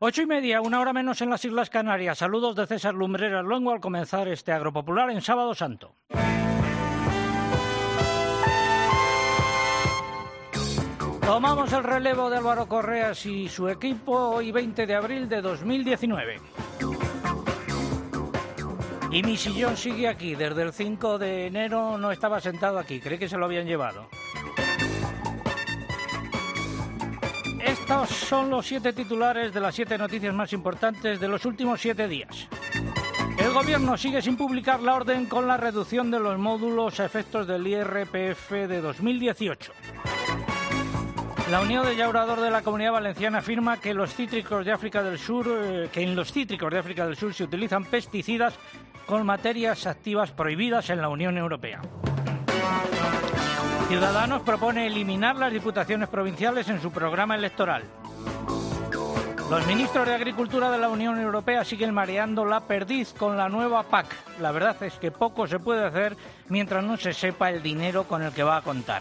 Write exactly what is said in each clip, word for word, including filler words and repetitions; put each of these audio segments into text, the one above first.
Ocho y media, una hora menos en las Islas Canarias. Saludos de César Lumbreras Luengo al comenzar este Agropopular en Sábado Santo. Tomamos el relevo de Álvaro Correas y su equipo hoy veinte de abril de dos mil diecinueve. Y mi sillón sigue aquí. Desde el cinco de enero no estaba sentado aquí. Creí que se lo habían llevado. Estos son los siete titulares de las siete noticias más importantes de los últimos siete días. El Gobierno sigue sin publicar la orden con la reducción de los módulos a efectos del I R P F de dos mil dieciocho. La Unión de Llaurador de la Comunidad Valenciana afirma que los cítricos de África del Sur, eh, que en los cítricos de África del Sur se utilizan pesticidas con materias activas prohibidas en la Unión Europea. Ciudadanos propone eliminar las diputaciones provinciales en su programa electoral. Los ministros de Agricultura de la Unión Europea siguen mareando la perdiz con la nueva P A C. La verdad es que poco se puede hacer mientras no se sepa el dinero con el que va a contar.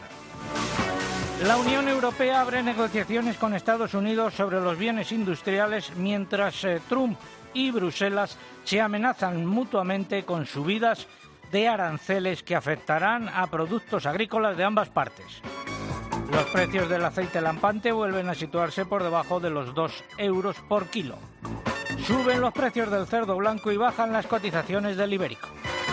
La Unión Europea abre negociaciones con Estados Unidos sobre los bienes industriales mientras eh, Trump y Bruselas se amenazan mutuamente con subidas de aranceles que afectarán a productos agrícolas de ambas partes. Los precios del aceite lampante vuelven a situarse por debajo de los dos euros por kilo. Suben los precios del cerdo blanco y bajan las cotizaciones del ibérico.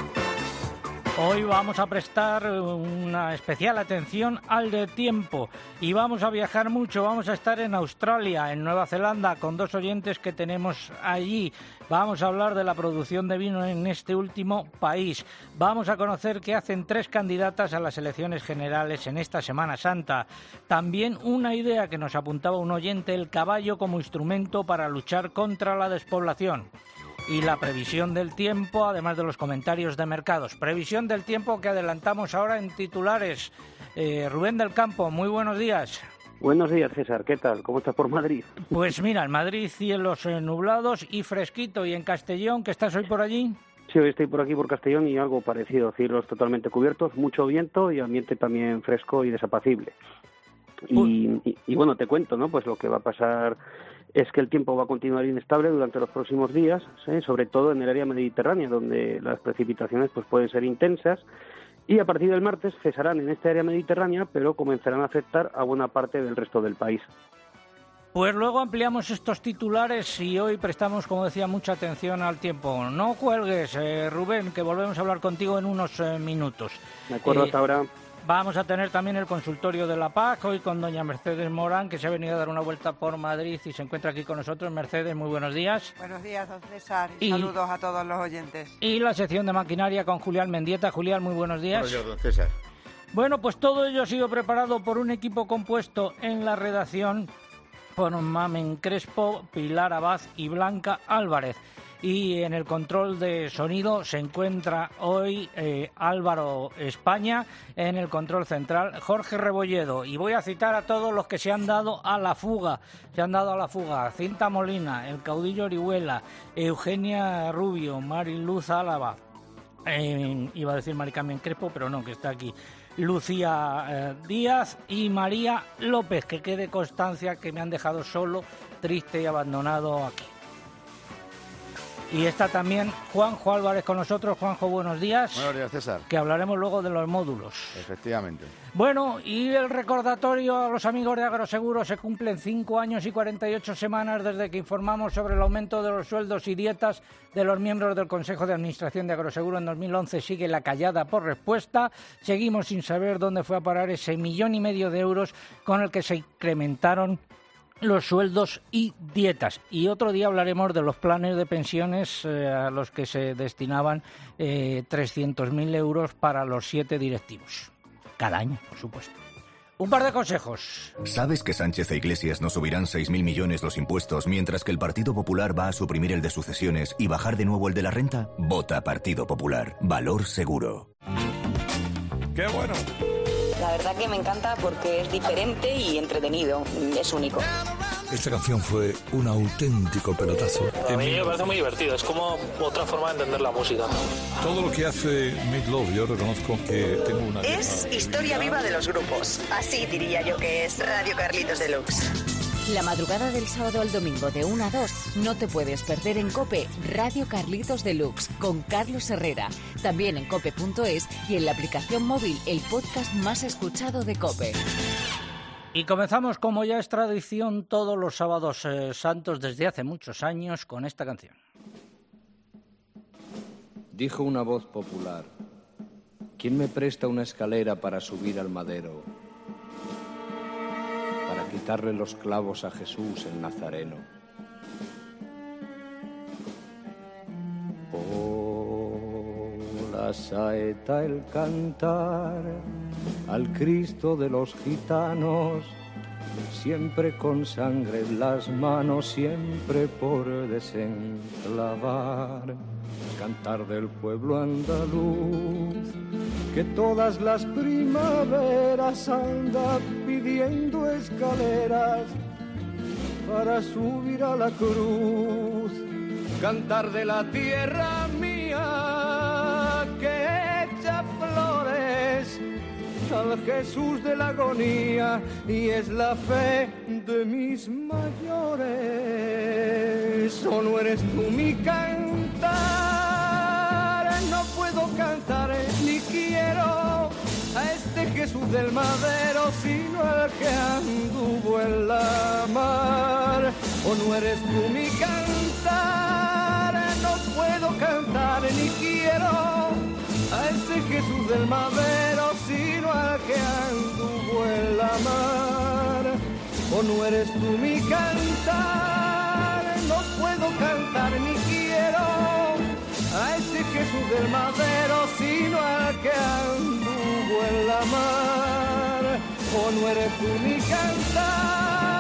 Hoy vamos a prestar una especial atención al de tiempo y vamos a viajar mucho. Vamos a estar en Australia, en Nueva Zelanda, con dos oyentes que tenemos allí. Vamos a hablar de la producción de vino en este último país. Vamos a conocer qué hacen tres candidatas a las elecciones generales en esta Semana Santa. También una idea que nos apuntaba un oyente, el caballo como instrumento para luchar contra la despoblación. Y la previsión del tiempo, además de los comentarios de mercados. Previsión del tiempo que adelantamos ahora en titulares. Eh, Rubén del Campo, muy buenos días. Buenos días, César. ¿Qué tal? ¿Cómo estás por Madrid? Pues mira, en Madrid cielos eh, nublados y fresquito. ¿Y en Castellón, que estás hoy por allí? Sí, hoy estoy por aquí por Castellón y algo parecido. Cielos totalmente cubiertos, mucho viento y ambiente también fresco y desapacible. Y, y, y bueno, te cuento, ¿no? Pues lo que va a pasar es que el tiempo va a continuar inestable durante los próximos días, ¿sí? Sobre todo en el área mediterránea, donde las precipitaciones pues pueden ser intensas, y a partir del martes cesarán en esta área mediterránea, pero comenzarán a afectar a buena parte del resto del país. Pues luego ampliamos estos titulares y hoy prestamos, como decía, mucha atención al tiempo. No cuelgues, eh, Rubén, que volvemos a hablar contigo en unos eh, minutos. De acuerdo, eh, hasta ahora. Vamos a tener también el consultorio de la P A C, hoy con doña Mercedes Morán, que se ha venido a dar una vuelta por Madrid y se encuentra aquí con nosotros. Mercedes, muy buenos días. Buenos días, don César, y, y saludos a todos los oyentes. Y la sección de maquinaria con Julián Mendieta. Julián, muy buenos días. Buenos días, don César. Bueno, pues todo ello ha sido preparado por un equipo compuesto en la redacción por Mamen Crespo, Pilar Abad y Blanca Álvarez. Y en el control de sonido se encuentra hoy eh, Álvaro España, en el control central Jorge Rebolledo. Y voy a citar a todos los que se han dado a la fuga. Se han dado a la fuga Cinta Molina, el caudillo Orihuela, Eugenia Rubio, Mariluz Álava, eh, iba a decir Mari Carmen Crespo, pero no, que está aquí, Lucía eh, Díaz y María López. Que quede constancia que me han dejado solo, triste y abandonado aquí. Y está también Juanjo Álvarez con nosotros. Juanjo, buenos días. Buenos días, César. Que hablaremos luego de los módulos. Efectivamente. Bueno, y el recordatorio a los amigos de Agroseguro: se cumplen cinco años y cuarenta y ocho semanas desde que informamos sobre el aumento de los sueldos y dietas de los miembros del Consejo de Administración de Agroseguro. En dos mil once sigue la callada por respuesta. Seguimos sin saber dónde fue a parar ese millón y medio de euros con el que se incrementaron los sueldos y dietas. Y otro día hablaremos de los planes de pensiones eh, a los que se destinaban eh, trescientos mil euros para los siete directivos. Cada año, por supuesto. Un par de consejos. ¿Sabes que Sánchez e Iglesias nos subirán seis mil millones los impuestos mientras que el Partido Popular va a suprimir el de sucesiones y bajar de nuevo el de la renta? Vota Partido Popular. Valor seguro. ¡Qué bueno! La verdad que me encanta porque es diferente y entretenido, es único. Esta canción fue un auténtico pelotazo. A mí me parece muy divertido, es como otra forma de entender la música. Todo lo que hace Meat Love, yo reconozco que tengo una... Es historia viva de los grupos, así diría yo que es Radio Carlitos Deluxe. La madrugada del sábado al domingo de una a dos no te puedes perder en COPE Radio Carlitos Deluxe con Carlos Herrera. También en cope punto es y en la aplicación móvil, el podcast más escuchado de COPE. Y comenzamos, como ya es tradición, todos los sábados eh, santos desde hace muchos años con esta canción. Dijo una voz popular: ¿quién me presta una escalera para subir al madero? Para quitarle los clavos a Jesús el Nazareno. Oh, la saeta, el cantar al Cristo de los gitanos, siempre con sangre en las manos, siempre por desenclavar. Cantar del pueblo andaluz, que todas las primaveras anda pidiendo escaleras para subir a la cruz. Cantar de la tierra mía, que echa flores al Jesús de la agonía, y es la fe de mis mayores. ¿O no eres tú mi cantar? No puedo cantar ni quiero a este Jesús del madero, sino al que anduvo en la mar. ¿O no eres tú mi cantar? No puedo cantar ni quiero a ese Jesús del madero, sino al que anduvo en la mar. ¿O no eres tú mi cantar? No puedo cantar ni quiero a ese Jesús del madero, sino al que anduvo en la mar. ¿O no eres tú mi cantar?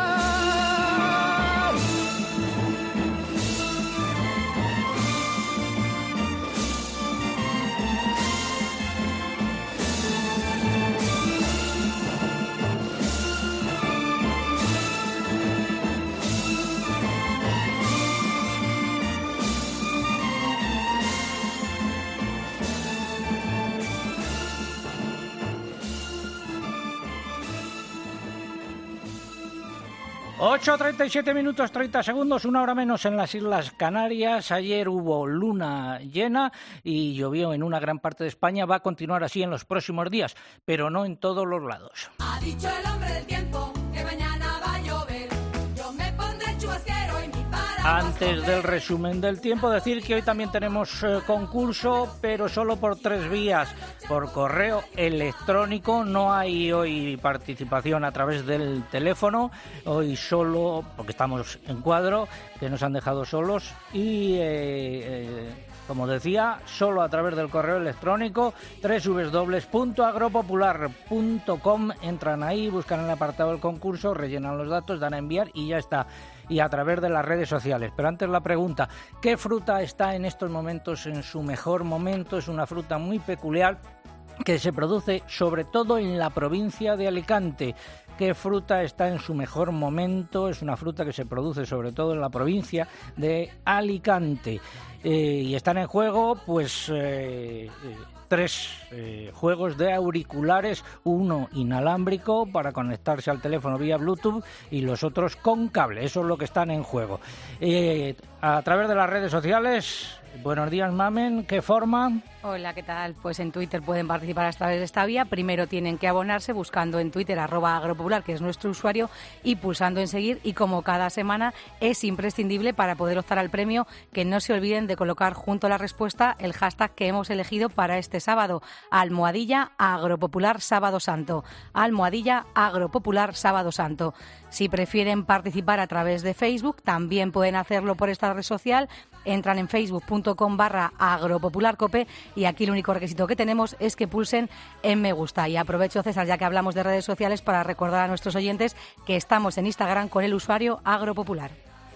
ocho treinta y siete minutos treinta segundos, una hora menos en las Islas Canarias. Ayer hubo luna llena y llovió en una gran parte de España. Va a continuar así en los próximos días, pero no en todos los lados. Ha dicho el hombre del tiempo que mañana va a llover. Yo me pondré chubasquero y mi paraguas. Antes del resumen del tiempo, decir que hoy también tenemos eh, concurso, pero solo por tres vías. Por correo electrónico, no hay hoy participación a través del teléfono, hoy solo, porque estamos en cuadro, que nos han dejado solos, y eh, eh, como decía, solo a través del correo electrónico, doble u doble u doble u punto agropopular punto com, entran ahí, buscan el apartado del concurso, rellenan los datos, dan a enviar y ya está. Y a través de las redes sociales. Pero antes la pregunta, ¿qué fruta está en estos momentos en su mejor momento? Es una fruta muy peculiar que se produce sobre todo en la provincia de Alicante. ¿Qué fruta está en su mejor momento? Es una fruta que se produce sobre todo en la provincia de Alicante. Eh, y están en juego, pues... Eh, eh, tres eh, juegos de auriculares, uno inalámbrico para conectarse al teléfono vía Bluetooth y los otros con cable. Eso es lo que están en juego. Eh, a través de las redes sociales, buenos días, Mamen, ¿qué forma? Hola, ¿qué tal? Pues en Twitter pueden participar a través de esta vía. Primero tienen que abonarse buscando en Twitter arroba agropopular, que es nuestro usuario, y pulsando en seguir. Y como cada semana es imprescindible para poder optar al premio, que no se olviden de colocar junto a la respuesta el hashtag que hemos elegido para este sábado, almohadilla agropopular sábado santo, almohadilla agropopular sábado santo. Si prefieren participar a través de Facebook, también pueden hacerlo por esta red social. Entran en facebook punto com barra agropopularcope y aquí el único requisito que tenemos es que pulsen en me gusta. Y aprovecho, César, ya que hablamos de redes sociales, para recordar a nuestros oyentes que estamos en Instagram con el usuario agropopular.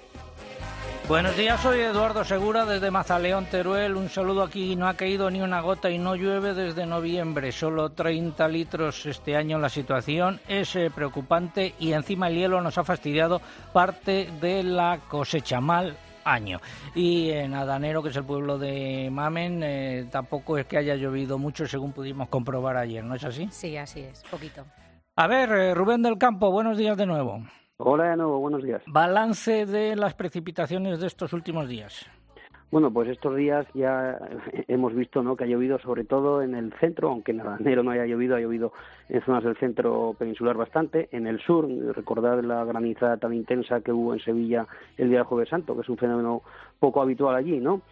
Buenos días, soy Eduardo Segura desde Mazaleón, Teruel. Un saludo aquí. No ha caído ni una gota y no llueve desde noviembre. Solo treinta litros este año. La situación es eh, preocupante y encima el hielo nos ha fastidiado parte de la cosecha. Mal año. Y en Adanero, que es el pueblo de Mamen, eh, tampoco es que haya llovido mucho, según pudimos comprobar ayer, ¿no es así? Sí, así es, poquito. A ver, eh, Rubén del Campo, buenos días de nuevo. Hola de nuevo, buenos días. Balance de las precipitaciones de estos últimos días. Bueno, pues estos días ya hemos visto, ¿no?, que ha llovido sobre todo en el centro, aunque en enero no haya llovido, ha llovido en zonas del centro peninsular bastante. En el sur, recordad la granizada tan intensa que hubo en Sevilla el día de Jueves Santo, que es un fenómeno poco habitual allí, ¿no?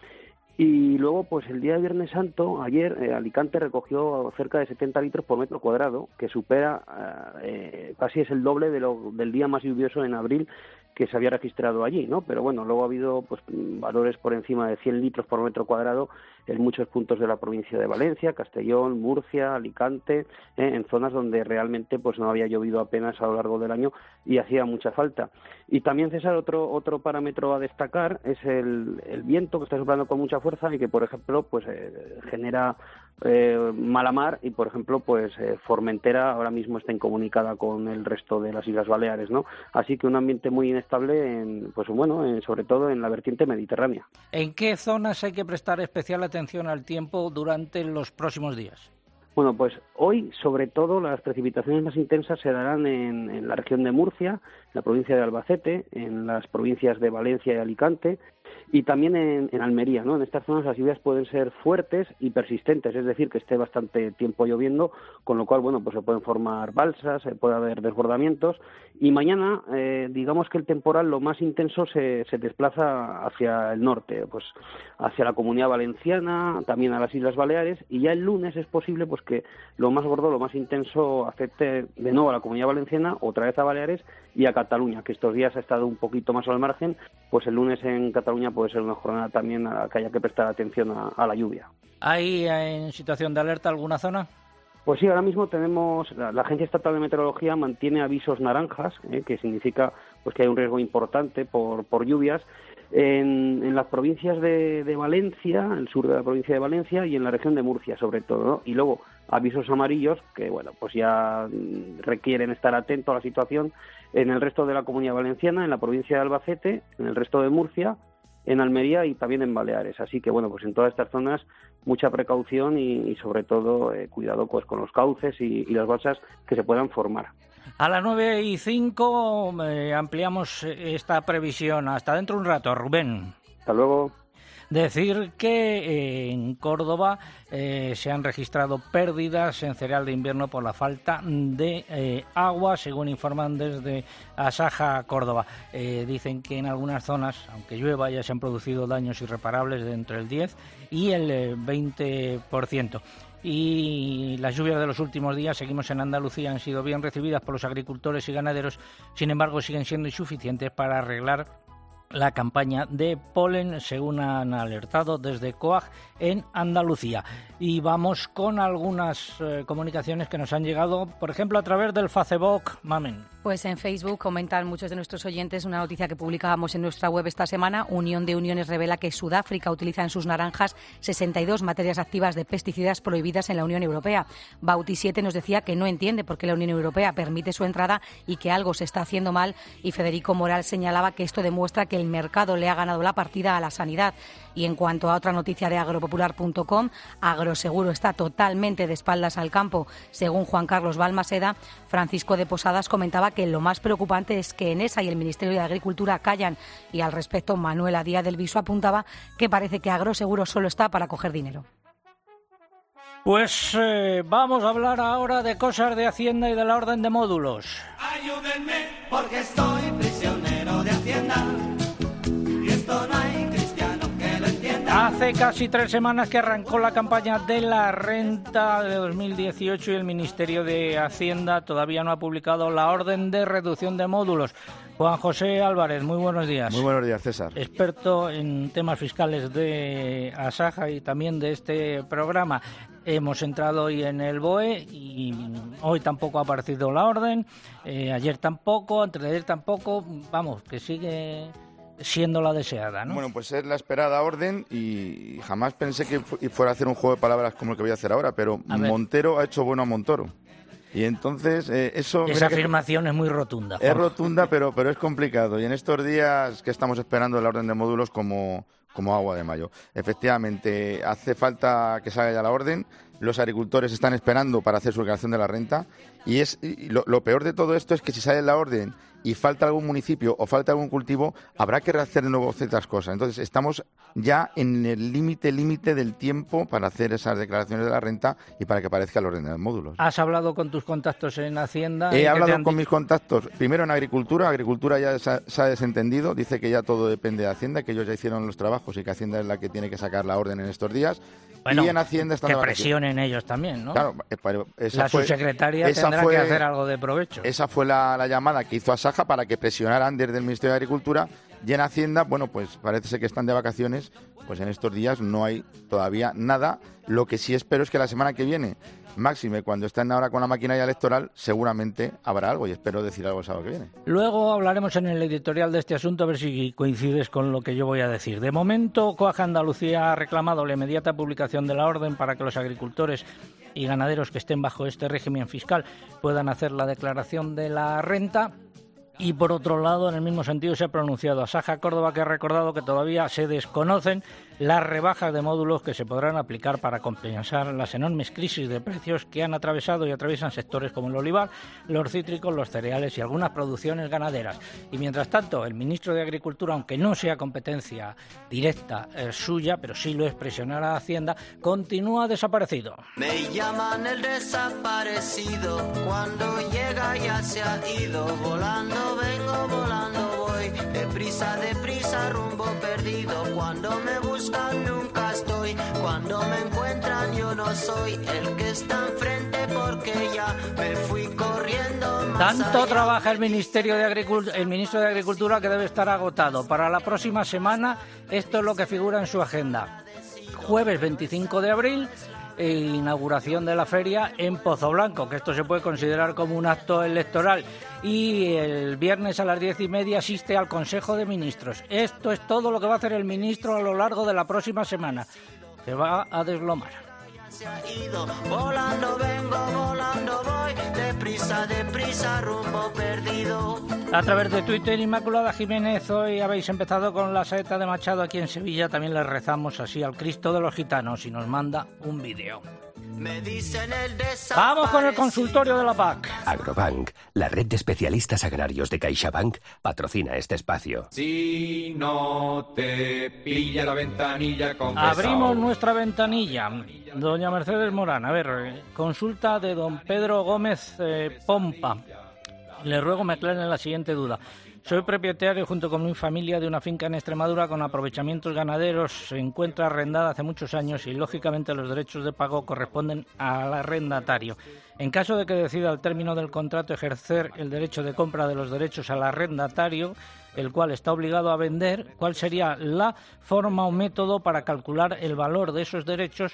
Y luego, pues el día de Viernes Santo, ayer, eh, Alicante recogió cerca de setenta litros por metro cuadrado, que supera, eh, casi es el doble de lo, del día más lluvioso en abril que se había registrado allí, ¿no? Pero bueno, luego ha habido pues valores por encima de cien litros por metro cuadrado en muchos puntos de la provincia de Valencia, Castellón, Murcia, Alicante, ¿eh? en zonas donde realmente pues no había llovido apenas a lo largo del año y hacía mucha falta. Y también, César, otro otro parámetro a destacar es el, el viento, que está soplando con mucha fuerza y que, por ejemplo, pues eh, genera eh, mala mar y, por ejemplo, pues eh, Formentera ahora mismo está incomunicada con el resto de las Islas Baleares, ¿no? Así que un ambiente muy inestable, en, pues bueno, en, sobre todo en la vertiente mediterránea. ¿En qué zonas hay que prestar especial atención al tiempo durante los próximos días? Bueno, pues hoy, sobre todo, las precipitaciones más intensas se darán en, en la región de Murcia, en la provincia de Albacete, en las provincias de Valencia y Alicante, y también en, en Almería, ¿no? En estas zonas las lluvias pueden ser fuertes y persistentes, es decir, que esté bastante tiempo lloviendo, con lo cual, bueno, pues se pueden formar balsas, se puede haber desbordamientos, y mañana, eh, digamos que el temporal, lo más intenso, se, se desplaza hacia el norte, pues hacia la Comunidad Valenciana, también a las Islas Baleares, y ya el lunes es posible pues que lo más gordo, lo más intenso, afecte de nuevo a la Comunidad Valenciana, otra vez a Baleares y a Cataluña, que estos días ha estado un poquito más al margen, pues el lunes en Cataluña puede ser una jornada también a la que haya que prestar atención a, a la lluvia. ¿Hay en situación de alerta alguna zona? Pues sí, ahora mismo tenemos, la, la Agencia Estatal de Meteorología mantiene avisos naranjas, eh, que significa pues que hay un riesgo importante por, por lluvias, en, en las provincias de, de Valencia, el sur de la provincia de Valencia y en la región de Murcia sobre todo, ¿no? Y luego avisos amarillos que, bueno, pues ya requieren estar atentos a la situación en el resto de la Comunidad Valenciana, en la provincia de Albacete, en el resto de Murcia, en Almería y también en Baleares. Así que, bueno, pues en todas estas zonas mucha precaución y, y sobre todo, eh, cuidado pues con los cauces y, y las balsas que se puedan formar. A las nueve y cinco eh, ampliamos esta previsión. Hasta dentro de un rato, Rubén. Hasta luego. Decir que eh, en Córdoba eh, se han registrado pérdidas en cereal de invierno por la falta de eh, agua, según informan desde Asaja Córdoba. Eh, dicen que en algunas zonas, aunque llueva, ya se han producido daños irreparables de entre el diez y el eh, veinte por ciento. Y las lluvias de los últimos días, seguimos en Andalucía, han sido bien recibidas por los agricultores y ganaderos, sin embargo siguen siendo insuficientes para arreglar la campaña de polen, según han alertado desde COAG en Andalucía. Y vamos con algunas eh, comunicaciones que nos han llegado, por ejemplo, a través del Facebook. Mamen. Pues en Facebook comentan muchos de nuestros oyentes una noticia que publicábamos en nuestra web esta semana. Unión de Uniones revela que Sudáfrica utiliza en sus naranjas sesenta y dos materias activas de pesticidas prohibidas en la Unión Europea. Bauti siete nos decía que no entiende por qué la Unión Europea permite su entrada y que algo se está haciendo mal. Y Federico Moral señalaba que esto demuestra que el mercado le ha ganado la partida a la sanidad. Y en cuanto a otra noticia de agropopular punto com, Agroseguro está totalmente de espaldas al campo. Según Juan Carlos Balmaseda, Francisco de Posadas comentaba que lo más preocupante es que Enesa y el Ministerio de Agricultura callan. Y al respecto, Manuela Díaz del Viso apuntaba que parece que Agroseguro solo está para coger dinero. Pues eh, vamos a hablar ahora de cosas de Hacienda y de la Orden de Módulos. Ayúdenme porque estoy prisionero de Hacienda y esto no hay cristiano que lo entienda. Hace casi tres semanas que arrancó la campaña de la renta de dos mil dieciocho y el Ministerio de Hacienda todavía no ha publicado la orden de reducción de módulos. Juan José Álvarez, muy buenos días. Muy buenos días, César. Experto en temas fiscales de Asaja y también de este programa. Hemos entrado hoy en el B O E y hoy tampoco ha aparecido la orden, eh, ayer tampoco, antes de ayer tampoco, vamos, que sigue siendo la deseada, ¿no? Bueno, pues es la esperada orden y jamás pensé que fuera a hacer un juego de palabras como el que voy a hacer ahora, pero Montero ha hecho bueno a Montoro. Y entonces eh, eso... Esa afirmación es muy rotunda. Es rotunda, pero, pero es complicado. Y en estos días que estamos esperando la orden de módulos, como, como agua de mayo. Efectivamente, hace falta que salga ya la orden. Los agricultores están esperando para hacer su declaración de la renta y es y lo, lo peor de todo esto es que si sale la orden y falta algún municipio o falta algún cultivo, habrá que rehacer de nuevo ciertas cosas. Entonces, estamos ya en el límite, límite del tiempo para hacer esas declaraciones de la renta y para que aparezca el orden de los módulos. ¿Has hablado con tus contactos en Hacienda? He hablado con mis contactos, primero en Agricultura. Agricultura ya se ha, se ha desentendido, dice que ya todo depende de Hacienda, que ellos ya hicieron los trabajos y que Hacienda es la que tiene que sacar la orden en estos días. Bueno, y en Hacienda están que presionen ellos también, ¿no? Claro, pero esa la fue, subsecretaria esa tendrá fue, que hacer algo de provecho. Esa fue la, la llamada que hizo Asaja para que presionaran desde el Ministerio de Agricultura. Y en Hacienda, bueno, pues parece ser que están de vacaciones, pues en estos días no hay todavía nada. Lo que sí espero es que la semana que viene, máxime cuando estén ahora con la maquinaria electoral, seguramente habrá algo y espero decir algo el sábado que viene. Luego hablaremos en el editorial de este asunto a ver si coincides con lo que yo voy a decir. De momento, Coag Andalucía ha reclamado la inmediata publicación de la orden para que los agricultores y ganaderos que estén bajo este régimen fiscal puedan hacer la declaración de la renta. Y por otro lado, en el mismo sentido, se ha pronunciado Asaja Córdoba, que ha recordado que todavía se desconocen las rebajas de módulos que se podrán aplicar para compensar las enormes crisis de precios que han atravesado y atraviesan sectores como el olivar, los cítricos, los cereales y algunas producciones ganaderas. Y mientras tanto, el ministro de Agricultura, aunque no sea competencia directa eh, suya, pero sí lo es presionar a Hacienda, continúa desaparecido. Me llaman el desaparecido, cuando llega ya se ha ido, volando vengo, volando voy, deprisa, deprisa, rumbo perdido, cuando me buscan nunca estoy, cuando me encuentran yo no soy el que está enfrente porque ya me fui corriendo más Tanto allá. trabaja el Ministerio de Agricultura, el ministro de Agricultura, que debe estar agotado. Para la próxima semana, esto es lo que figura en su agenda. Jueves veinticinco de abril, e inauguración de la feria en Pozoblanco, que esto se puede considerar como un acto electoral, y el viernes a las diez y media asiste al Consejo de Ministros. Esto es todo lo que va a hacer el ministro a lo largo de la próxima semana. Se va a deslomar. Se ha ido, volando vengo, volando voy, deprisa, deprisa, rumbo perdido. A través de Twitter, Inmaculada Jiménez, hoy habéis empezado con la saeta de Machado aquí en Sevilla. También le rezamos así al Cristo de los Gitanos y nos manda un vídeo. Me dicen el Vamos con el consultorio de la P A C. Agrobank, la red de especialistas agrarios de CaixaBank, patrocina este espacio. Si no te pilla la ventanilla con Abrimos nuestra ventanilla. Doña Mercedes Morán, a ver, consulta de don Pedro Gómez eh, Pompa. Le ruego me aclaren la siguiente duda. Soy propietario junto con mi familia de una finca en Extremadura con aprovechamientos ganaderos. Se encuentra arrendada hace muchos años y, lógicamente, los derechos de pago corresponden al arrendatario. En caso de que decida al término del contrato ejercer el derecho de compra de los derechos al arrendatario, el cual está obligado a vender, ¿cuál sería la forma o método para calcular el valor de esos derechos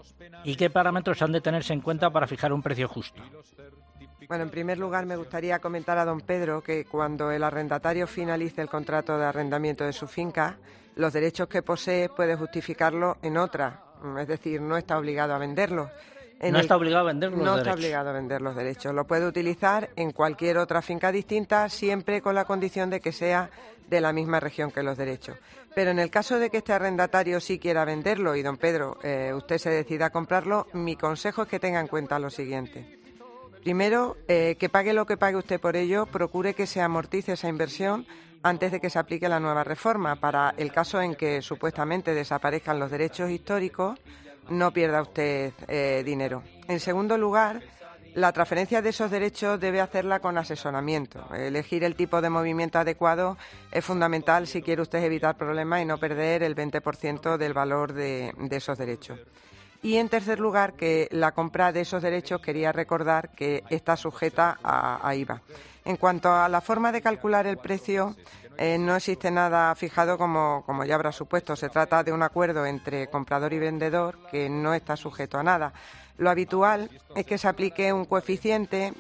y qué parámetros han de tenerse en cuenta para fijar un precio justo? Bueno, en primer lugar me gustaría comentar a don Pedro que cuando el arrendatario finalice el contrato de arrendamiento de su finca, los derechos que posee puede justificarlo en otra, es decir, no está obligado a venderlos. En no el, está obligado a vender los no derechos. No está obligado a vender los derechos. Lo puede utilizar en cualquier otra finca distinta, siempre con la condición de que sea de la misma región que los derechos. Pero en el caso de que este arrendatario sí quiera venderlo y, don Pedro, eh, usted se decida a comprarlo, mi consejo es que tenga en cuenta lo siguiente. Primero, eh, que pague lo que pague usted por ello, procure que se amortice esa inversión antes de que se aplique la nueva reforma. Para el caso en que supuestamente desaparezcan los derechos históricos, no pierda usted eh, dinero. En segundo lugar, la transferencia de esos derechos debe hacerla con asesoramiento. Elegir el tipo de movimiento adecuado es fundamental si quiere usted evitar problemas y no perder el veinte por ciento del valor de, de esos derechos. Y, en tercer lugar, que la compra de esos derechos, quería recordar que está sujeta a, a I V A. En cuanto a la forma de calcular el precio, eh, no existe nada fijado, como, como ya habrá supuesto. Se trata de un acuerdo entre comprador y vendedor que no está sujeto a nada. Lo habitual es que se aplique un coeficiente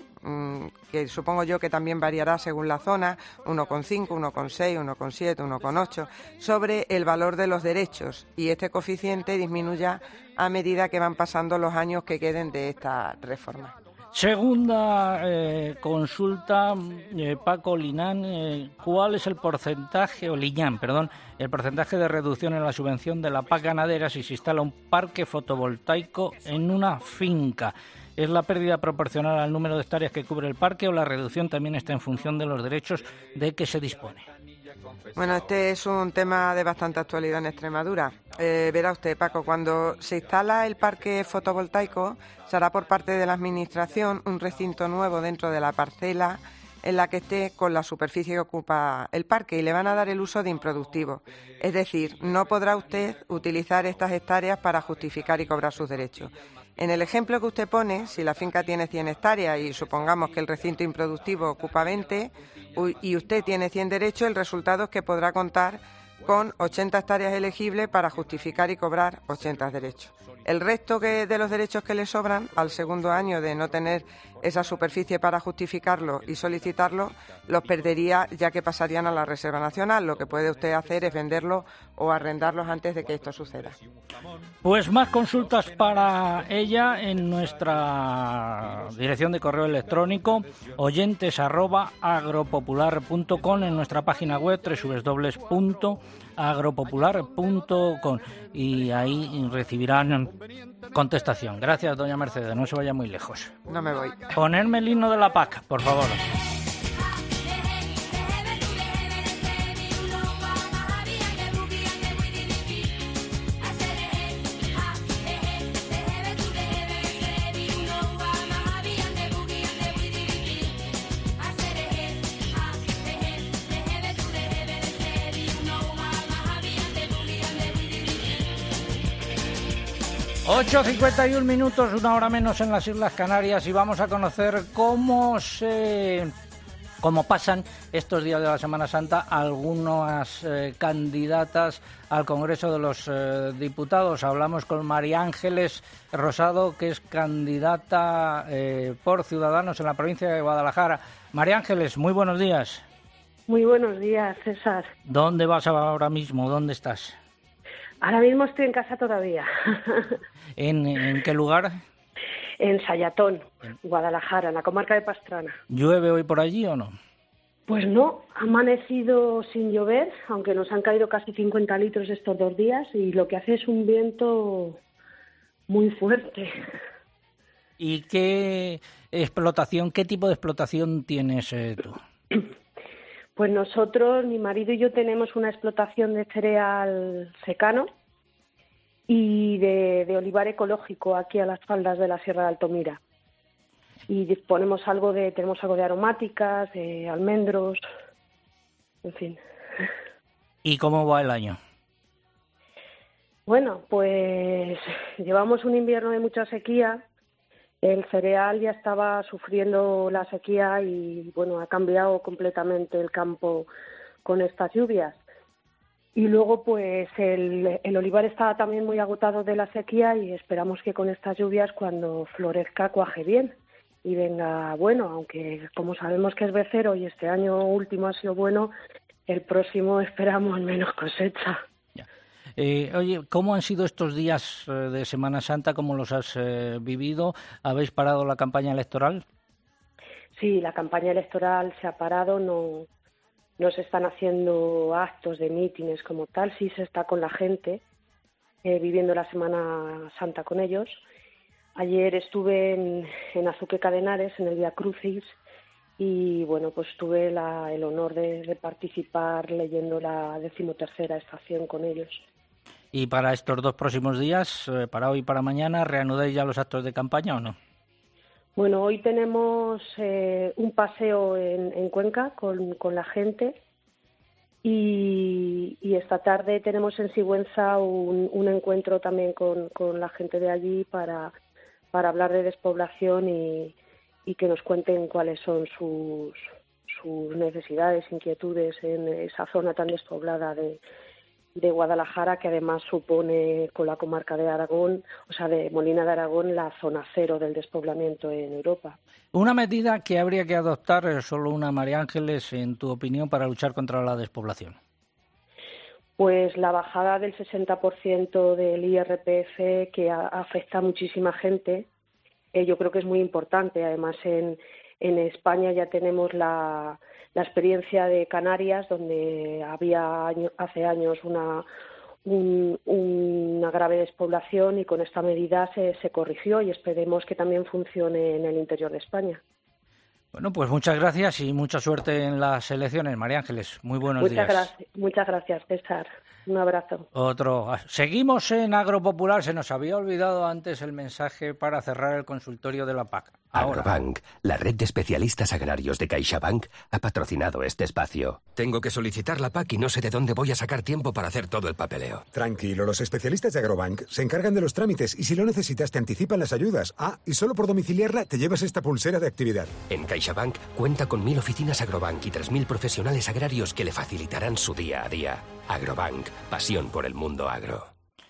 que supongo yo que también variará según la zona, uno coma cinco, uno coma seis, uno coma siete, uno coma ocho, sobre el valor de los derechos, y este coeficiente disminuya a medida que van pasando los años que queden de esta reforma. Segunda eh, consulta, eh, Paco Liñán, eh, ¿cuál es el porcentaje, o Liñán, perdón, el porcentaje de reducción en la subvención de la P A C ganadera si se instala un parque fotovoltaico en una finca? ¿Es la pérdida proporcional al número de hectáreas que cubre el parque o la reducción también está en función de los derechos de que se dispone? Bueno, este es un tema de bastante actualidad en Extremadura. Eh, verá usted, Paco, cuando se instala el parque fotovoltaico, se hará por parte de la Administración un recinto nuevo dentro de la parcela en la que esté con la superficie que ocupa el parque y le van a dar el uso de improductivo. Es decir, no podrá usted utilizar estas hectáreas para justificar y cobrar sus derechos. En el ejemplo que usted pone, si la finca tiene cien hectáreas y supongamos que el recinto improductivo ocupa veinte y usted tiene cien derechos, el resultado es que podrá contar con ochenta hectáreas elegibles para justificar y cobrar ochenta derechos. El resto que de los derechos que le sobran, al segundo año de no tener esa superficie para justificarlo y solicitarlo, los perdería ya que pasarían a la Reserva Nacional. Lo que puede usted hacer es venderlos o arrendarlos antes de que esto suceda. Pues más consultas para ella en nuestra dirección de correo electrónico oyentes arroba agropopular punto com, en nuestra página web doble u doble u doble u punto agropopular punto com, y ahí recibirán contestación. Gracias, doña Mercedes, no se vaya muy lejos. No me voy. Ponerme el himno de la P A C, por favor. ocho cincuenta y un minutos, una hora menos en las Islas Canarias, y vamos a conocer cómo se cómo pasan estos días de la Semana Santa algunas eh, candidatas al Congreso de los eh, Diputados. Hablamos con María Ángeles Rosado, que es candidata eh, por Ciudadanos en la provincia de Guadalajara. María Ángeles, muy buenos días. Muy buenos días, César. ¿Dónde vas ahora mismo? ¿Dónde estás? Ahora mismo estoy en casa todavía. ¿En, en qué lugar? En Sayatón, Guadalajara, en la comarca de Pastrana. ¿Llueve hoy por allí o no? Pues no, ha amanecido sin llover, aunque nos han caído casi cincuenta litros estos dos días, y lo que hace es un viento muy fuerte. ¿Y qué explotación, qué tipo de explotación tienes eh, tú? Pues nosotros, mi marido y yo, tenemos una explotación de cereal secano y de, de olivar ecológico aquí a las faldas de la Sierra de Altomira. Y disponemos algo de, tenemos algo de aromáticas, de almendros, en fin. ¿Y cómo va el año? Bueno, pues llevamos un invierno de mucha sequía. El cereal ya estaba sufriendo la sequía y, bueno, ha cambiado completamente el campo con estas lluvias. Y luego, pues, el, el olivar está también muy agotado de la sequía y esperamos que con estas lluvias, cuando florezca, cuaje bien y venga bueno. Aunque, como sabemos que es becero y este año último ha sido bueno, el próximo esperamos menos cosecha. Eh, oye, ¿cómo han sido estos días eh, de Semana Santa? ¿Cómo los has eh, vivido? ¿Habéis parado la campaña electoral? Sí, la campaña electoral se ha parado, no, no se están haciendo actos de mítines como tal, sí se está con la gente, eh, viviendo la Semana Santa con ellos. Ayer estuve en, en Azuqueca de Henares, en el Vía Crucis, y bueno, pues tuve la, el honor de, de participar leyendo la decimotercera estación con ellos. ¿Y para estos dos próximos días, eh, para hoy y para mañana, reanudáis ya los actos de campaña o no? Bueno, hoy tenemos eh, un paseo en, en Cuenca con, con la gente y, y esta tarde tenemos en Sigüenza un, un encuentro también con, con la gente de allí para, para hablar de despoblación y, y que nos cuenten cuáles son sus, sus necesidades, inquietudes en esa zona tan despoblada de de Guadalajara, que además supone con la comarca de Aragón, o sea, de Molina de Aragón, la zona cero del despoblamiento en Europa. Una medida que habría que adoptar, solo una, María Ángeles, en tu opinión, para luchar contra la despoblación. Pues la bajada del sesenta por ciento del I R P F, que a, afecta a muchísima gente eh, yo creo que es muy importante. Además, en, en España ya tenemos la, la experiencia de Canarias, donde había año, hace años una, un, una grave despoblación, y con esta medida se, se corrigió, y esperemos que también funcione en el interior de España. Bueno, pues muchas gracias y mucha suerte en las elecciones, María Ángeles. Muy buenos muchas días. Gracias, muchas gracias, César. Un abrazo. Otro. Seguimos en Agropopular. Se nos había olvidado antes el mensaje para cerrar el consultorio de la P A C. Ahora. Agrobank, la red de especialistas agrarios de CaixaBank, ha patrocinado este espacio. Tengo que solicitar la P A C y no sé de dónde voy a sacar tiempo para hacer todo el papeleo. Tranquilo, los especialistas de Agrobank se encargan de los trámites y si lo necesitas te anticipan las ayudas. Ah, y solo por domiciliarla te llevas esta pulsera de actividad. En CaixaBank cuenta con mil oficinas Agrobank y tres mil profesionales agrarios que le facilitarán su día a día. Agrobank, pasión por el mundo agro.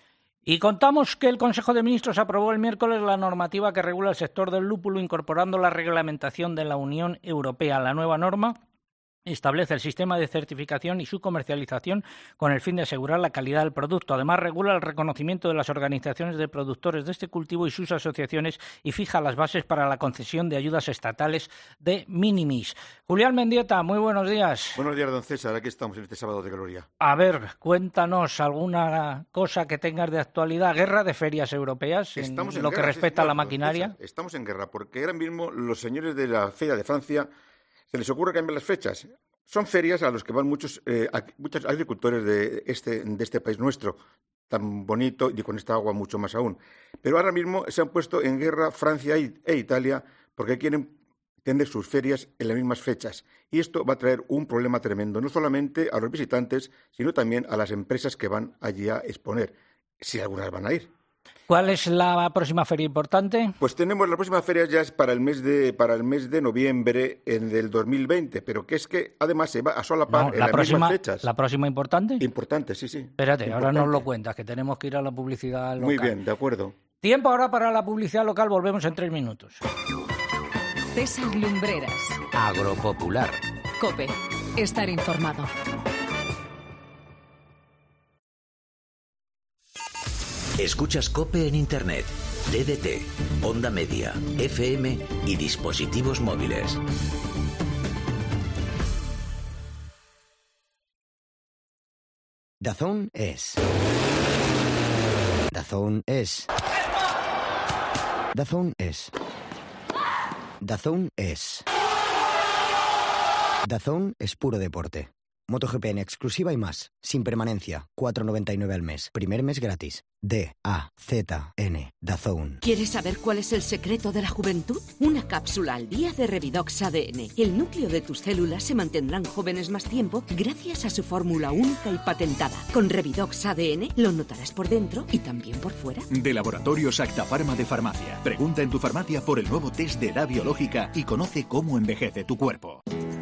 Y contamos que el Consejo de Ministros aprobó el miércoles la normativa que regula el sector del lúpulo, incorporando la reglamentación de la Unión Europea. La nueva norma establece el sistema de certificación y su comercialización con el fin de asegurar la calidad del producto. Además, regula el reconocimiento de las organizaciones de productores de este cultivo y sus asociaciones y fija las bases para la concesión de ayudas estatales de minimis. Julián Mendieta, muy buenos días. Buenos días, don César. Aquí estamos en este sábado de gloria. A ver, cuéntanos alguna cosa que tengas de actualidad. ¿Guerra de ferias europeas en, estamos en lo guerra, que respecta sí, a la don maquinaria? César, estamos en guerra porque ahora mismo los señores de la Feria de Francia se les ocurre cambiar las fechas. Son ferias a las que van muchos, eh, muchos agricultores de este, de este país nuestro, tan bonito y con esta agua mucho más aún. Pero ahora mismo se han puesto en guerra Francia e Italia porque quieren tener sus ferias en las mismas fechas. Y esto va a traer un problema tremendo, no solamente a los visitantes, sino también a las empresas que van allí a exponer, si algunas van a ir. ¿Cuál es la próxima feria importante? Pues tenemos la próxima feria ya es para el mes de para el mes de noviembre en del dos mil veinte, pero que es que además se va a solapar No, en la las próxima, mismas fechas. ¿La próxima importante? Importante, sí, sí. Espérate, importante. ahora nos lo cuentas, que tenemos que ir a la publicidad local. Muy bien, de acuerdo. Tiempo ahora para la publicidad local, volvemos en tres minutos. César Lumbreras. Agropopular. COPE. Estar informado. Escuchas COPE en Internet, D D T, Onda Media, F M y dispositivos móviles. DAZN es. DAZN es. DAZN es. DAZN es. DAZN es puro deporte. MotoGP en exclusiva y más, sin permanencia, cuatro noventa y nueve al mes, primer mes gratis. D A Z N, DAZN. ¿Quieres saber cuál es el secreto de la juventud? Una cápsula al día de Revidox A D N. El núcleo de tus células se mantendrán jóvenes más tiempo gracias a su fórmula única y patentada. Con Revidox A D N lo notarás por dentro y también por fuera. De Laboratorios Acta Pharma de Farmacia. Pregunta en tu farmacia por el nuevo test de edad biológica y conoce cómo envejece tu cuerpo.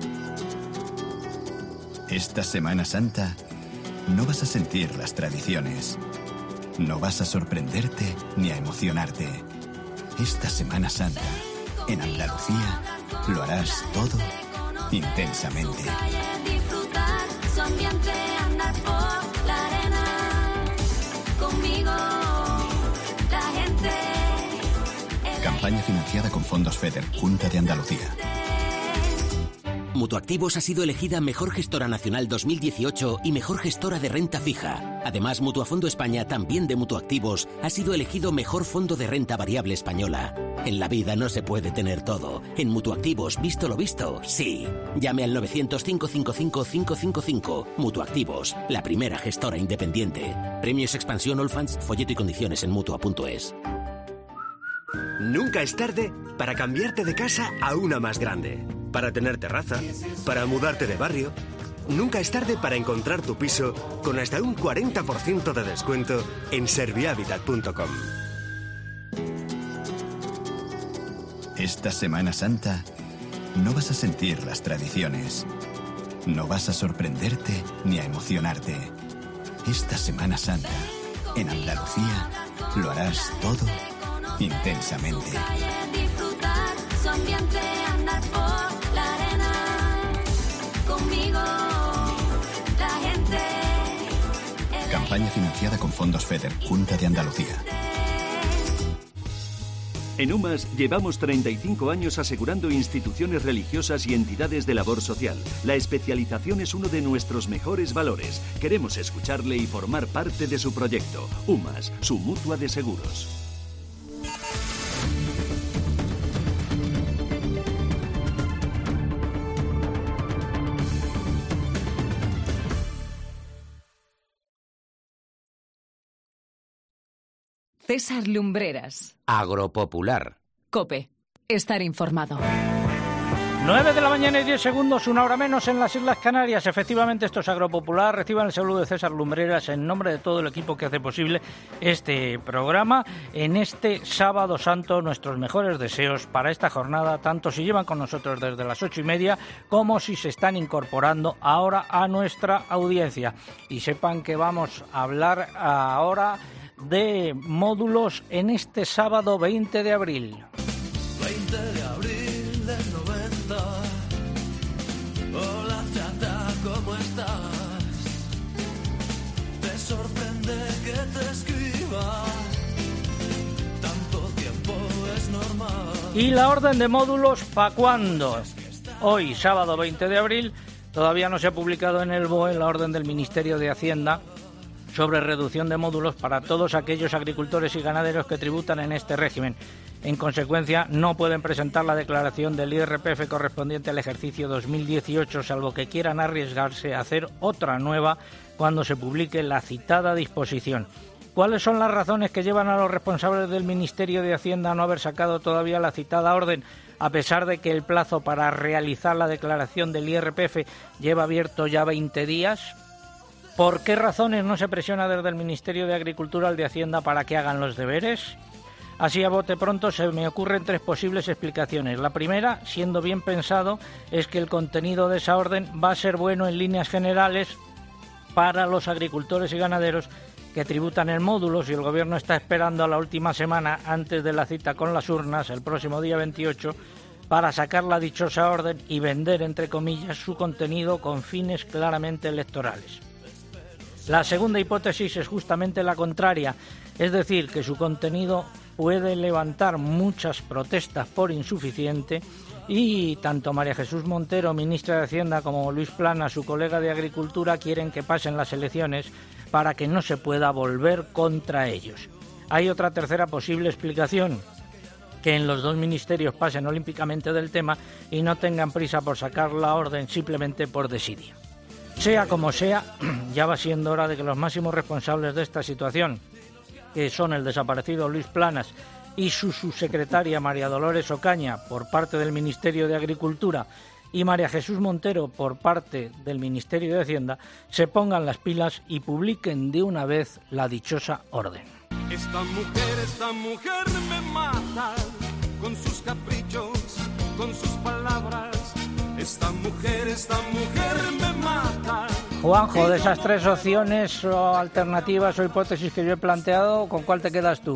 Esta Semana Santa no vas a sentir las tradiciones. No vas a sorprenderte ni a emocionarte. Esta Semana Santa, en Andalucía, lo harás todo intensamente. Campaña financiada con fondos FEDER, Junta de Andalucía. Mutuactivos ha sido elegida Mejor Gestora Nacional dos mil dieciocho y Mejor Gestora de Renta Fija. Además, Mutuafondo España, también de Mutuactivos, ha sido elegido Mejor Fondo de Renta Variable Española. En la vida no se puede tener todo. En Mutuactivos, visto lo visto, sí. Llame al novecientos, cinco cinco cinco, cinco cinco cinco. Mutuactivos, la primera gestora independiente. Premios Expansión All Funds, folleto y condiciones en Mutua punto es. Nunca es tarde para cambiarte de casa a una más grande. Para tener terraza, para mudarte de barrio. Nunca es tarde para encontrar tu piso con hasta un cuarenta por ciento de descuento en servihabitat punto com. Esta Semana Santa no vas a sentir las tradiciones. No vas a sorprenderte ni a emocionarte. Esta Semana Santa, en Andalucía, lo harás todo intensamente. Campaña financiada con fondos FEDER, Junta de Andalucía. En UMAS llevamos treinta y cinco años asegurando instituciones religiosas y entidades de labor social. La especialización es uno de nuestros mejores valores. Queremos escucharle y formar parte de su proyecto. UMAS, su mutua de seguros. César Lumbreras. Agropopular. COPE. Estar informado. nueve de la mañana y diez segundos, una hora menos en las Islas Canarias. Efectivamente, esto es Agropopular. Reciban el saludo de César Lumbreras en nombre de todo el equipo que hace posible este programa. En este Sábado Santo, nuestros mejores deseos para esta jornada, tanto si llevan con nosotros desde las ocho y media como si se están incorporando ahora a nuestra audiencia. Y sepan que vamos a hablar ahora de módulos en este sábado veinte de abril. veinte de abril del noventa. Hola chata, ¿cómo estás? Te sorprende que te escriba. Tanto tiempo es normal. ¿Y la orden de módulos para cuándo? Hoy, sábado veinte de abril, todavía no se ha publicado en el B O E la orden del Ministerio de Hacienda sobre reducción de módulos para todos aquellos agricultores y ganaderos que tributan en este régimen. En consecuencia, no pueden presentar la declaración del I R P F correspondiente al ejercicio dos mil dieciocho, salvo que quieran arriesgarse a hacer otra nueva cuando se publique la citada disposición. ¿Cuáles son las razones que llevan a los responsables del Ministerio de Hacienda a no haber sacado todavía la citada orden, a pesar de que el plazo para realizar la declaración del I R P F lleva abierto ya veinte días? ¿Por qué razones no se presiona desde el Ministerio de Agricultura al de Hacienda para que hagan los deberes? Así a bote pronto se me ocurren tres posibles explicaciones. La primera, siendo bien pensado, es que el contenido de esa orden va a ser bueno en líneas generales para los agricultores y ganaderos que tributan en módulos, y el Gobierno está esperando a la última semana antes de la cita con las urnas, el próximo día veintiocho, para sacar la dichosa orden y vender, entre comillas, su contenido con fines claramente electorales. La segunda hipótesis es justamente la contraria, es decir, que su contenido puede levantar muchas protestas por insuficiente y tanto María Jesús Montero, ministra de Hacienda, como Luis Planas, su colega de Agricultura, quieren que pasen las elecciones para que no se pueda volver contra ellos. Hay otra tercera posible explicación, que en los dos ministerios pasen olímpicamente del tema y no tengan prisa por sacar la orden simplemente por desidia. Sea como sea, ya va siendo hora de que los máximos responsables de esta situación, que son el desaparecido Luis Planas y su subsecretaria María Dolores Ocaña por parte del Ministerio de Agricultura y María Jesús Montero por parte del Ministerio de Hacienda, se pongan las pilas y publiquen de una vez la dichosa orden. Esta mujer, esta mujer me mata con sus caprichos, con sus palabras. Esta mujer, esta mujer me mata. Juanjo, de esas tres opciones o alternativas o hipótesis que yo he planteado, ¿con cuál te quedas tú?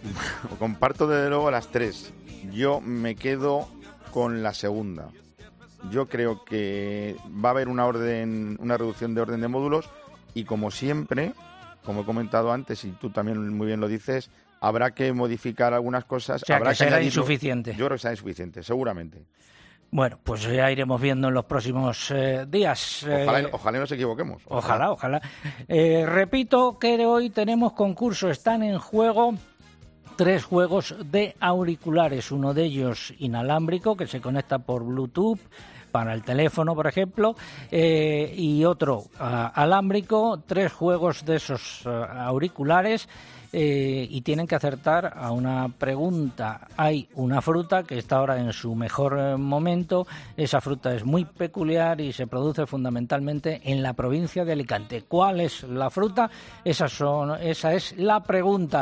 Comparto desde luego las tres. Yo me quedo con la segunda. Yo creo que va a haber una orden, una reducción de orden de módulos y, como siempre, como he comentado antes y tú también muy bien lo dices, habrá que modificar algunas cosas. O sea, habrá que será añadir... insuficiente. Yo creo que será insuficiente, seguramente. Bueno, pues ya iremos viendo en los próximos eh, días. Ojalá, eh, ojalá nos equivoquemos. Ojalá, ojalá. Eh, repito que hoy tenemos concurso. Están en juego tres juegos de auriculares. Uno de ellos inalámbrico, que se conecta por Bluetooth para el teléfono, por ejemplo, eh, y otro uh, alámbrico. Tres juegos de esos uh, auriculares. Eh, y tienen que acertar a una pregunta. Hay una fruta que está ahora en su mejor eh, momento. Esa fruta es muy peculiar y se produce fundamentalmente en la provincia de Alicante. ¿Cuál es la fruta? Esa, son, esa es la pregunta.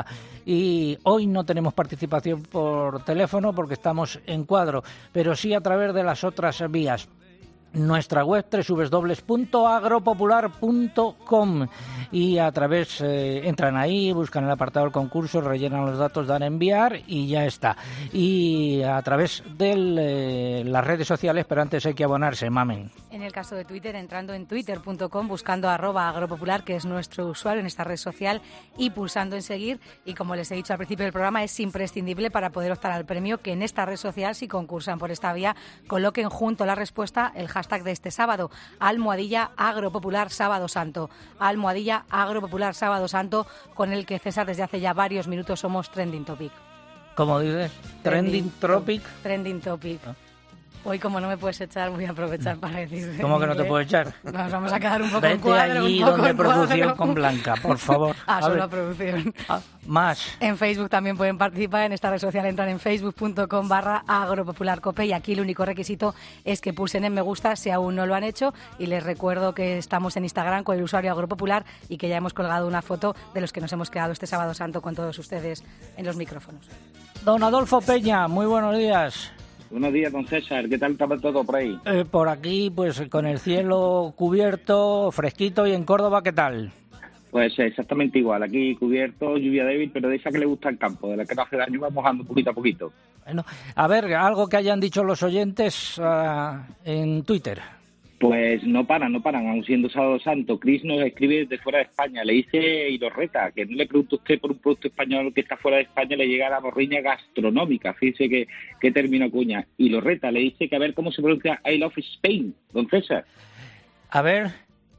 Y hoy no tenemos participación por teléfono porque estamos en cuadro, pero sí a través de las otras vías. nuestra web doble u doble u doble u punto agropopular punto com y a través, eh, entran ahí, buscan el apartado del concurso, rellenan los datos, dan a enviar y ya está. Y a través de eh, las redes sociales, pero antes hay que abonarse, mamen. En el caso de Twitter, entrando en twitter punto com, buscando arroba agropopular, que es nuestro usuario en esta red social, y pulsando en seguir. Y como les he dicho al principio del programa, es imprescindible para poder optar al premio que en esta red social, si concursan por esta vía, coloquen junto a la respuesta el hashtag de este sábado, almohadilla agropopular sábado santo, almohadilla agropopular sábado santo, con el que César desde hace ya varios minutos somos trending topic. ¿Cómo dices? Trending, trending topic. Trending topic. ¿No? Hoy, como no me puedes echar, voy a aprovechar para decir... ¿Cómo que no te puedo echar? Nos vamos a quedar un poco Vete en cuadro. allí un poco donde en producción cuadro. con Blanca, por favor. Ah, a solo ver. a producción. Ah, más. En Facebook también pueden participar. En esta red social entran en facebook punto com barra agropopularcope y aquí el único requisito es que pulsen en me gusta si aún no lo han hecho. Y les recuerdo que estamos en Instagram con el usuario agropopular y que ya hemos colgado una foto de los que nos hemos quedado este sábado santo con todos ustedes en los micrófonos. Don Adolfo Peña, muy buenos días. Buenos días, don César. ¿Qué tal está todo por ahí? Eh, por aquí, pues con el cielo cubierto, fresquito. ¿Y en Córdoba qué tal? Pues exactamente igual. Aquí cubierto, lluvia débil, pero de esa que le gusta el campo, de la que no hace daño, va mojando poquito a poquito. Bueno, a ver, algo que hayan dicho los oyentes uh, en Twitter. Pues no paran, no paran, aún siendo sábado santo. Chris nos escribe desde fuera de España, le dice y lo reta, que no le pregunte usted por un producto español que está fuera de España, le llega la morriña gastronómica, fíjese que, que término cuña, y lo reta, le dice que a ver cómo se pronuncia I love Spain, don César. A ver.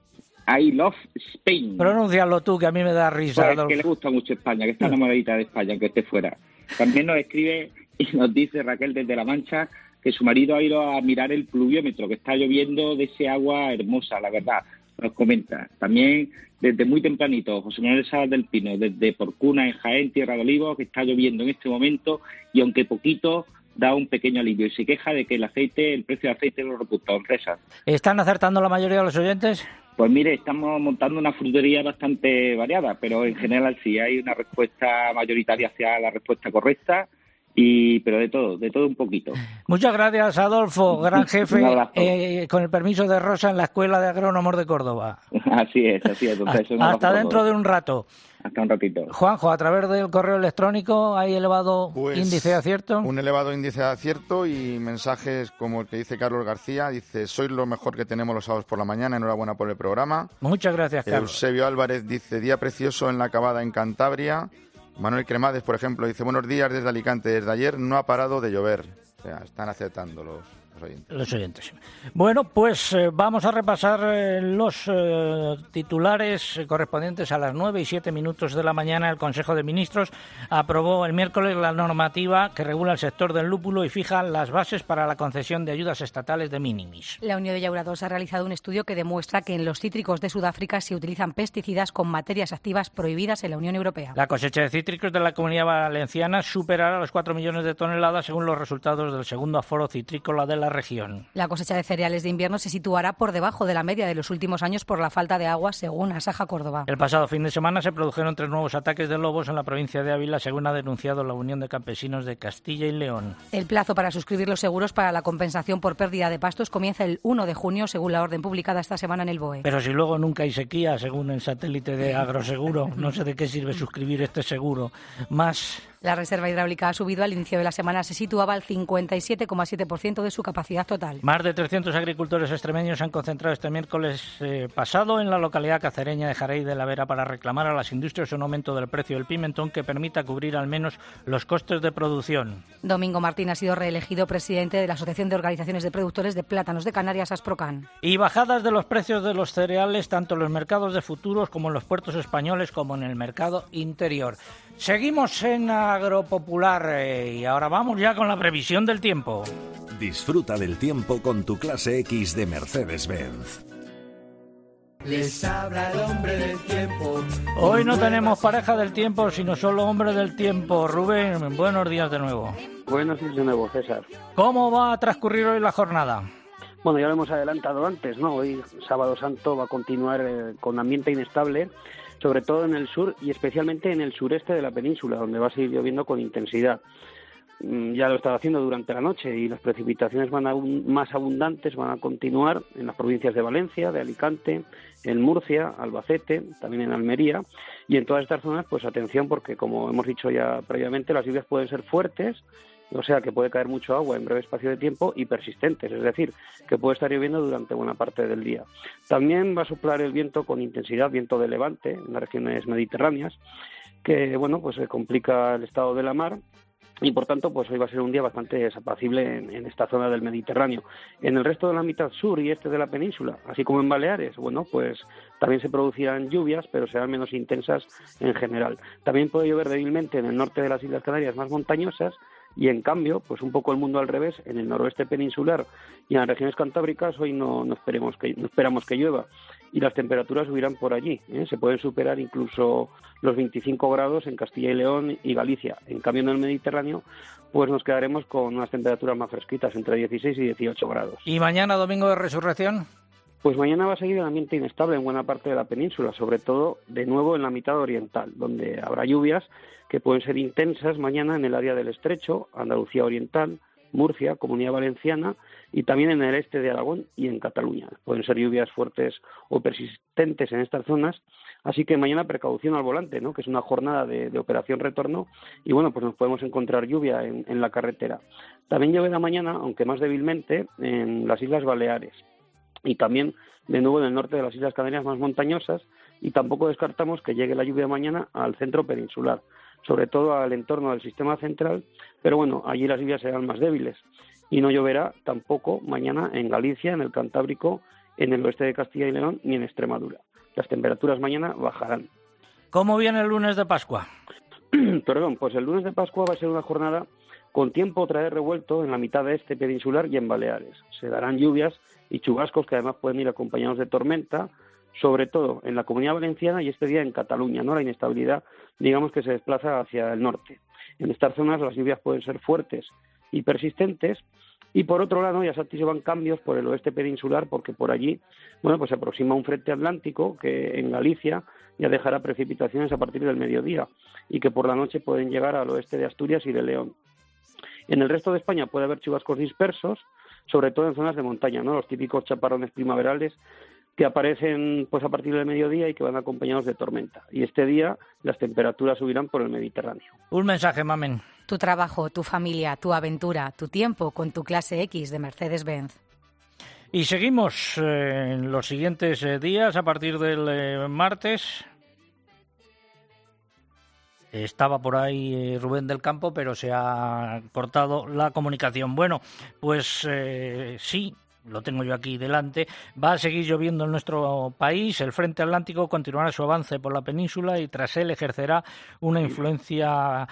I love Spain. Pronúncialo tú, que a mí me da risa. Pues que le gusta mucho España, que está enamoradita de España, aunque esté fuera. También nos escribe y nos dice Raquel desde La Mancha que su marido ha ido a mirar el pluviómetro, que está lloviendo de ese agua hermosa, la verdad, nos comenta. También desde muy tempranito, José Manuel Salas del Pino, desde Porcuna, en Jaén, Tierra de Olivos, que está lloviendo en este momento y aunque poquito, da un pequeño alivio y se queja de que el aceite, el precio del aceite lo reputa, don César. ¿Están acertando la mayoría de los oyentes? Pues mire, estamos montando una frutería bastante variada, pero en general sí hay una respuesta mayoritaria hacia la respuesta correcta. Y, pero de todo, de todo un poquito. Muchas gracias, Adolfo, gran jefe, eh, con el permiso de Rosa en la Escuela de Agrónomos de Córdoba. Así es, así es. Entonces, hasta hasta dentro de un rato. Hasta un ratito. Juanjo, a través del correo electrónico hay elevado pues, índice de acierto. Un elevado índice de acierto y mensajes como el que dice Carlos García. Dice, sois lo mejor que tenemos los sábados por la mañana, enhorabuena por el programa. Muchas gracias, Carlos. Eusebio Álvarez dice, día precioso en la Cavada en Cantabria. Manuel Cremades, por ejemplo, dice, buenos días desde Alicante, desde ayer no ha parado de llover. O sea, están acertando los, los oyentes. Los oyentes. Bueno, pues eh, vamos a repasar eh, los eh, titulares correspondientes a las nueve y siete minutos de la mañana. El Consejo de Ministros aprobó el miércoles la normativa que regula el sector del lúpulo y fija las bases para la concesión de ayudas estatales de minimis. La Unión de Llaurados ha realizado un estudio que demuestra que en los cítricos de Sudáfrica se utilizan pesticidas con materias activas prohibidas en la Unión Europea. La cosecha de cítricos de la Comunidad Valenciana superará los cuatro millones de toneladas según los resultados del segundo aforo citrícola de la región. La cosecha de cereales de invierno se situará por debajo de la media de los últimos años por la falta de agua, según Asaja Córdoba. El pasado fin de semana se produjeron tres nuevos ataques de lobos en la provincia de Ávila, según ha denunciado la Unión de Campesinos de Castilla y León. El plazo para suscribir los seguros para la compensación por pérdida de pastos comienza el uno de junio, según la orden publicada esta semana en el B O E. Pero si luego nunca hay sequía, según el satélite de Agroseguro, no sé de qué sirve suscribir este seguro. Más... La reserva hidráulica ha subido. Al inicio de la semana se situaba al cincuenta y siete coma siete por ciento de su capacidad total. Más de trescientos agricultores extremeños se han concentrado este miércoles eh, pasado en la localidad cacereña de Jarey de la Vera para reclamar a las industrias un aumento del precio del pimentón que permita cubrir al menos los costes de producción. Domingo Martín ha sido reelegido presidente de la Asociación de Organizaciones de Productores de Plátanos de Canarias, Asprocan. Y bajadas de los precios de los cereales tanto en los mercados de futuros como en los puertos españoles como en el mercado interior. Seguimos en Agropopular eh, y ahora vamos ya con la previsión del tiempo. Disfruta del tiempo con tu clase X de Mercedes-Benz. Les habla el hombre del tiempo. Hoy no tenemos pareja del tiempo, sino solo hombre del tiempo. Rubén, buenos días de nuevo. Buenos días de nuevo, César. ¿Cómo va a transcurrir hoy la jornada? Bueno, ya lo hemos adelantado antes, ¿no? Hoy, Sábado Santo, va a continuar eh, con ambiente inestable, sobre todo en el sur y especialmente en el sureste de la península, donde va a seguir lloviendo con intensidad. ya lo está haciendo durante la noche y las precipitaciones van aún más abundantes, van a continuar en las provincias de Valencia, de Alicante, en Murcia, Albacete, también en Almería, y en todas estas zonas, pues atención, porque como hemos dicho ya previamente, las lluvias pueden ser fuertes, o sea que puede caer mucho agua en breve espacio de tiempo, y persistentes, es decir, que puede estar lloviendo durante buena parte del día. También va a soplar el viento con intensidad, viento de levante, en las regiones mediterráneas, que bueno, pues se complica el estado de la mar, y por tanto pues hoy va a ser un día bastante desapacible en, en esta zona del Mediterráneo. En el resto de la mitad sur y este de la península, así como en Baleares, bueno, pues también se producirán lluvias, pero serán menos intensas en general. También puede llover débilmente en el norte de las Islas Canarias más montañosas, y en cambio, pues un poco el mundo al revés, en el noroeste peninsular y en las regiones cantábricas hoy no, no, esperemos que, no esperamos que llueva, y las temperaturas subirán por allí, ¿eh? Se pueden superar incluso los veinticinco grados en Castilla y León y Galicia. En cambio, en el Mediterráneo, pues nos quedaremos con unas temperaturas más fresquitas, entre dieciséis y dieciocho grados. ¿Y mañana, domingo de Resurrección? Pues mañana va a seguir el ambiente inestable en buena parte de la península, sobre todo de nuevo en la mitad oriental, donde habrá lluvias que pueden ser intensas mañana en el área del Estrecho, Andalucía Oriental, Murcia, Comunidad Valenciana y también en el este de Aragón y en Cataluña. Pueden ser lluvias fuertes o persistentes en estas zonas, así que mañana precaución al volante, ¿no? Que es una jornada de, de operación retorno y bueno, pues nos podemos encontrar lluvia en, en la carretera. También lloverá mañana, aunque más débilmente, en las Islas Baleares y también de nuevo en el norte de las Islas Canarias más montañosas, y tampoco descartamos que llegue la lluvia mañana al centro peninsular, sobre todo al entorno del sistema central, pero bueno, allí las lluvias serán más débiles y no lloverá tampoco mañana en Galicia, en el Cantábrico, en el oeste de Castilla y León ni en Extremadura. Las temperaturas mañana bajarán. ¿Cómo viene el lunes de Pascua? Perdón, pues el lunes de Pascua va a ser una jornada con tiempo otra vez revuelto en la mitad de este peninsular y en Baleares. Se darán lluvias y chubascos que además pueden ir acompañados de tormenta, sobre todo en la Comunidad Valenciana y este día en Cataluña, ¿no? La inestabilidad, digamos que se desplaza hacia el norte. En estas zonas las lluvias pueden ser fuertes y persistentes, y por otro lado ya se anticipan cambios por el oeste peninsular, porque por allí, bueno, pues se aproxima un frente atlántico que en Galicia ya dejará precipitaciones a partir del mediodía y que por la noche pueden llegar al oeste de Asturias y de León. En el resto de España puede haber chubascos dispersos, sobre todo en zonas de montaña, ¿no? Los típicos chaparrones primaverales que aparecen pues a partir del mediodía y que van acompañados de tormenta. Y este día las temperaturas subirán por el Mediterráneo. Un mensaje, Mamen. Tu trabajo, tu familia, tu aventura, tu tiempo con tu clase X de Mercedes-Benz. Y seguimos eh, en los siguientes eh, días, a partir del eh, martes. Estaba por ahí eh, Rubén del Campo, pero se ha cortado la comunicación. Bueno, pues eh, sí, lo tengo yo aquí delante, va a seguir lloviendo en nuestro país. El frente atlántico continuará su avance por la península y tras él ejercerá una influencia,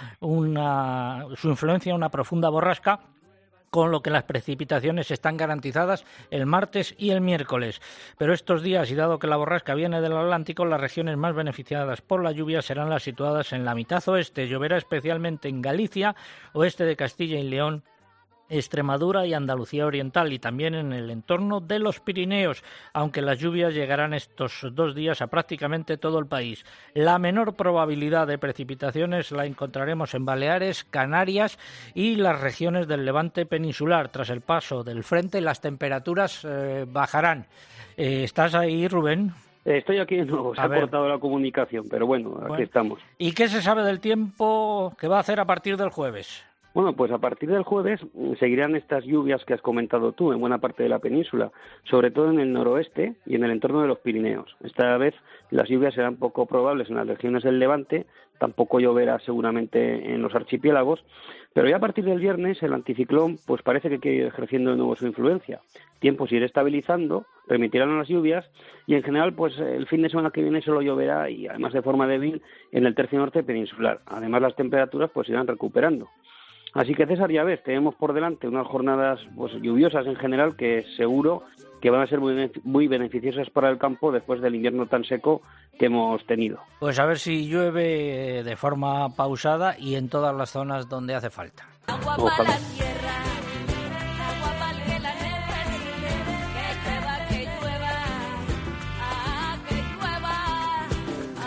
una, su influencia una profunda borrasca, con lo que las precipitaciones están garantizadas el martes y el miércoles. Pero estos días, y dado que la borrasca viene del Atlántico, las regiones más beneficiadas por la lluvia serán las situadas en la mitad oeste. Lloverá especialmente en Galicia, oeste de Castilla y León, Extremadura y Andalucía Oriental, y también en el entorno de los Pirineos, aunque las lluvias llegarán estos dos días a prácticamente todo el país. La menor probabilidad de precipitaciones la encontraremos en Baleares, Canarias y las regiones del Levante peninsular. Tras el paso del frente, las temperaturas eh, bajarán. Eh, ¿Estás ahí, Rubén? Estoy aquí de nuevo, se ha cortado la comunicación, pero bueno, aquí bueno. estamos. ¿Y qué se sabe del tiempo que va a hacer a partir del jueves? Bueno, pues a partir del jueves seguirán estas lluvias que has comentado tú en buena parte de la península, sobre todo en el noroeste y en el entorno de los Pirineos. Esta vez las lluvias serán poco probables en las regiones del Levante, tampoco lloverá seguramente en los archipiélagos, pero ya a partir del viernes el anticiclón pues parece que quiere ir ejerciendo de nuevo su influencia. Tiempo se irá estabilizando, remitirán las lluvias y en general pues el fin de semana que viene solo lloverá y además de forma débil en el tercio norte peninsular. Además las temperaturas pues irán recuperando. Así que, César, ya ves, tenemos por delante unas jornadas pues lluviosas en general que seguro que van a ser muy, muy beneficiosas para el campo después del invierno tan seco que hemos tenido. Pues a ver si llueve de forma pausada y en todas las zonas donde hace falta. Ojalá.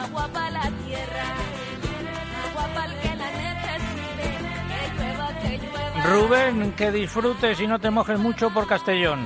Que llueva, que llueva. Rubén, que disfrutes y no te mojes mucho por Castellón.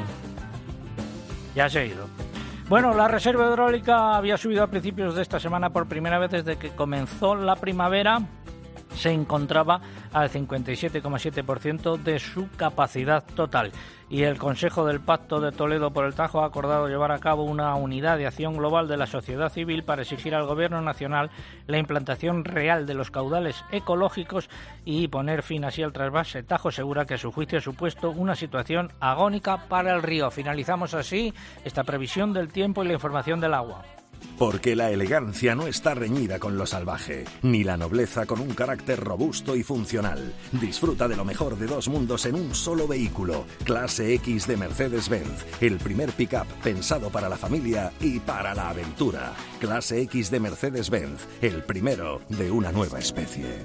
Ya se ha ido. Bueno, la reserva hidráulica había subido a principios de esta semana por primera vez desde que comenzó la primavera. Se encontraba al cincuenta y siete coma siete por ciento de su capacidad total. Y el Consejo del Pacto de Toledo por el Tajo ha acordado llevar a cabo una unidad de acción global de la sociedad civil para exigir al Gobierno nacional la implantación real de los caudales ecológicos y poner fin así al trasvase. Tajo asegura que a su juicio ha supuesto una situación agónica para el río. Finalizamos así esta previsión del tiempo y la información del agua. Porque la elegancia no está reñida con lo salvaje, ni la nobleza con un carácter robusto y funcional. Disfruta de lo mejor de dos mundos en un solo vehículo. Clase X de Mercedes-Benz, el primer pick-up pensado para la familia y para la aventura. Clase X de Mercedes-Benz, el primero de una nueva especie.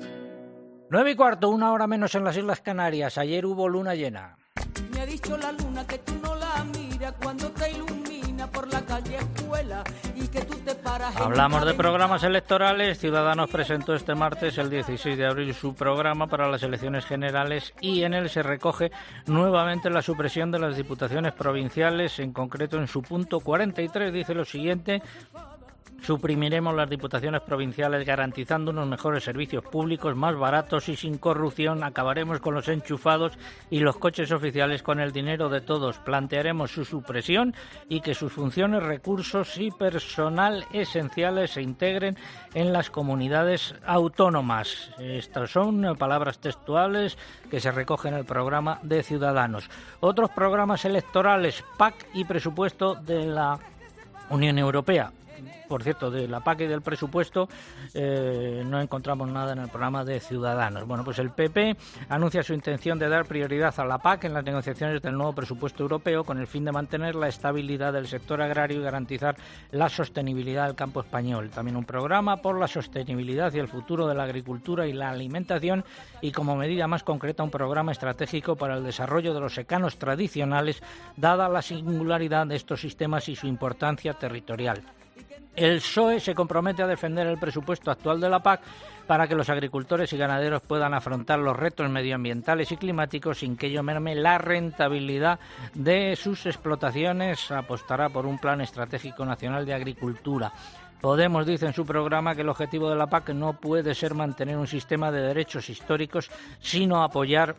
Nueve y cuarto, una hora menos en las Islas Canarias. Ayer hubo luna llena. Me ha dicho la luna que tú no la miras cuando te ilumina por la calle escuela y que tú te paras. Hablamos de programas electorales. Ciudadanos presentó este martes, el dieciséis de abril, su programa para las elecciones generales y en él se recoge nuevamente la supresión de las diputaciones provinciales. En concreto, en su punto cuarenta y tres dice lo siguiente: suprimiremos las diputaciones provinciales garantizando unos mejores servicios públicos más baratos y sin corrupción. Acabaremos con los enchufados y los coches oficiales con el dinero de todos. Plantearemos su supresión y que sus funciones, recursos y personal esenciales se integren en las comunidades autónomas. Estas son palabras textuales que se recogen en el programa de Ciudadanos. Otros programas electorales, P A C y presupuesto de la Unión Europea. Por cierto, de la P A C y del presupuesto eh, no encontramos nada en el programa de Ciudadanos. Bueno, pues el P P anuncia su intención de dar prioridad a la P A C en las negociaciones del nuevo presupuesto europeo con el fin de mantener la estabilidad del sector agrario y garantizar la sostenibilidad del campo español. También un programa por la sostenibilidad y el futuro de la agricultura y la alimentación y, como medida más concreta, un programa estratégico para el desarrollo de los secanos tradicionales, dada la singularidad de estos sistemas y su importancia territorial. El P S O E se compromete a defender el presupuesto actual de la P A C para que los agricultores y ganaderos puedan afrontar los retos medioambientales y climáticos sin que ello merme la rentabilidad de sus explotaciones. Apostará por un plan estratégico nacional de agricultura. Podemos dice en su programa que el objetivo de la P A C no puede ser mantener un sistema de derechos históricos, sino apoyar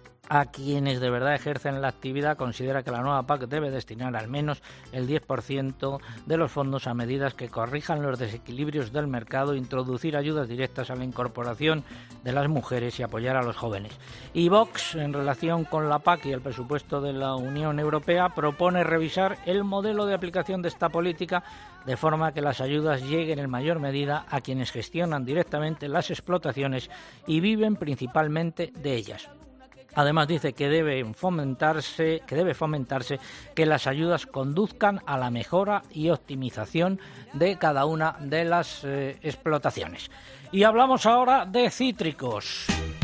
a quienes de verdad ejercen la actividad. Considera que la nueva P A C debe destinar al menos el diez por ciento de los fondos a medidas que corrijan los desequilibrios del mercado, introducir ayudas directas a la incorporación de las mujeres y apoyar a los jóvenes. Y Vox, en relación con la P A C y el presupuesto de la Unión Europea, propone revisar el modelo de aplicación de esta política de forma que las ayudas lleguen en mayor medida a quienes gestionan directamente las explotaciones y viven principalmente de ellas. Además dice que debe fomentarse, que debe fomentarse que las ayudas conduzcan a la mejora y optimización de cada una de las eh, explotaciones. Y hablamos ahora de cítricos.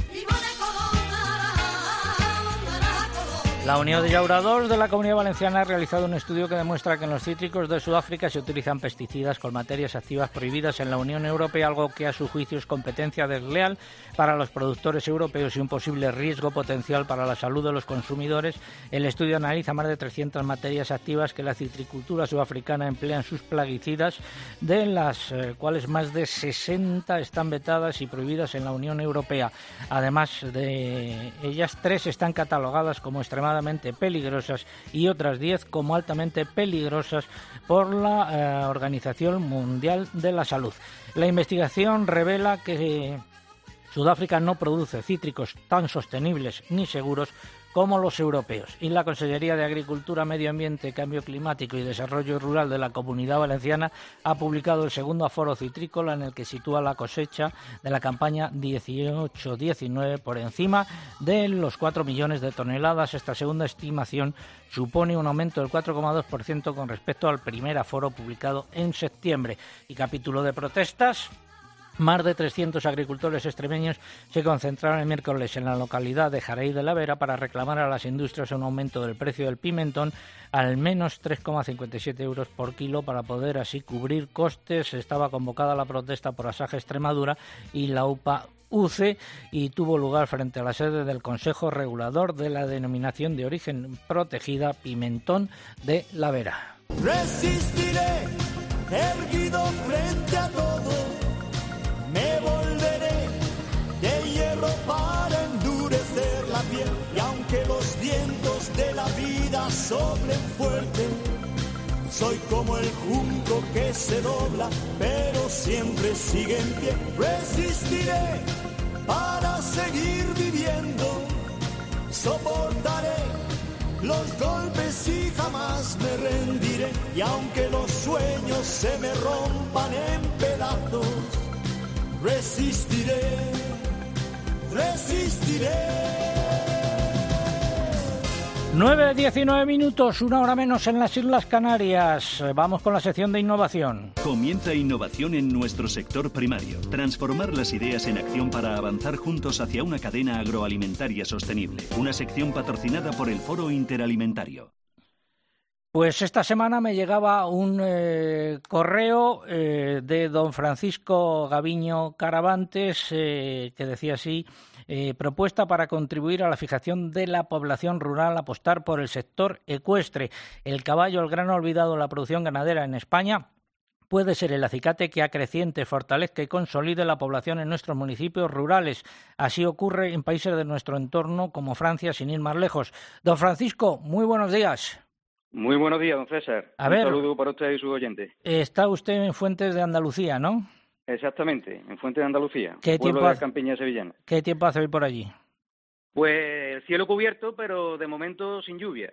La Unión de Llauradors de la Comunidad Valenciana ha realizado un estudio que demuestra que en los cítricos de Sudáfrica se utilizan pesticidas con materias activas prohibidas en la Unión Europea, algo que a su juicio es competencia desleal para los productores europeos y un posible riesgo potencial para la salud de los consumidores. El estudio analiza más de trescientas materias activas que la citricultura sudafricana emplea en sus plaguicidas, de las eh, cuales más de sesenta están vetadas y prohibidas en la Unión Europea. Además de ellas, tres están catalogadas como extremadamente peligrosas y otras diez como altamente peligrosas por la eh, Organización Mundial de la Salud. La investigación revela que Sudáfrica no produce cítricos tan sostenibles ni seguros como los europeos, y la Consellería de Agricultura, Medio Ambiente, Cambio Climático y Desarrollo Rural de la Comunidad Valenciana ha publicado el segundo aforo citrícola en el que sitúa la cosecha de la campaña dieciocho diecinueve por encima de los cuatro millones de toneladas. Esta segunda estimación supone un aumento del cuatro coma dos por ciento con respecto al primer aforo publicado en septiembre. Y capítulo de protestas. Más de trescientos agricultores extremeños se concentraron el miércoles en la localidad de Jaraí de la Vera para reclamar a las industrias un aumento del precio del pimentón al menos tres coma cincuenta y siete euros por kilo para poder así cubrir costes. Estaba convocada la protesta por Asaja Extremadura y la U P A U C E y tuvo lugar frente a la sede del Consejo Regulador de la Denominación de Origen Protegida Pimentón de la Vera. Resistiré, erguido frente a todo, me volveré de hierro para endurecer la piel, y aunque los vientos de la vida soplen fuerte, soy como el junco que se dobla, pero siempre sigue en pie. Resistiré para seguir viviendo, soportaré los golpes y jamás me rendiré. Y aunque los sueños se me rompan en pedazos, resistiré, resistiré. nueve diecinueve minutos, una hora menos en las Islas Canarias. Vamos con la sección de innovación. Comienza innovación en nuestro sector primario. Transformar las ideas en acción para avanzar juntos hacia una cadena agroalimentaria sostenible. Una sección patrocinada por el Foro Interalimentario. Pues esta semana me llegaba un eh, correo eh, de don Francisco Gaviño Caravantes eh, que decía así: eh, propuesta para contribuir a la fijación de la población rural, apostar por el sector ecuestre. El caballo, el gran olvidado de la producción ganadera en España, puede ser el acicate que acreciente, fortalezca y consolide la población en nuestros municipios rurales. Así ocurre en países de nuestro entorno como Francia, sin ir más lejos. Don Francisco, muy buenos días. Muy buenos días, don César. A Un ver, saludo para usted y sus oyentes. Está usted en Fuentes de Andalucía, ¿no? Exactamente, en Fuentes de Andalucía, ¿Qué pueblo tiempo de hace- la campiña sevillana. ¿Qué tiempo hace hoy por allí? Pues el cielo cubierto, pero de momento sin lluvia.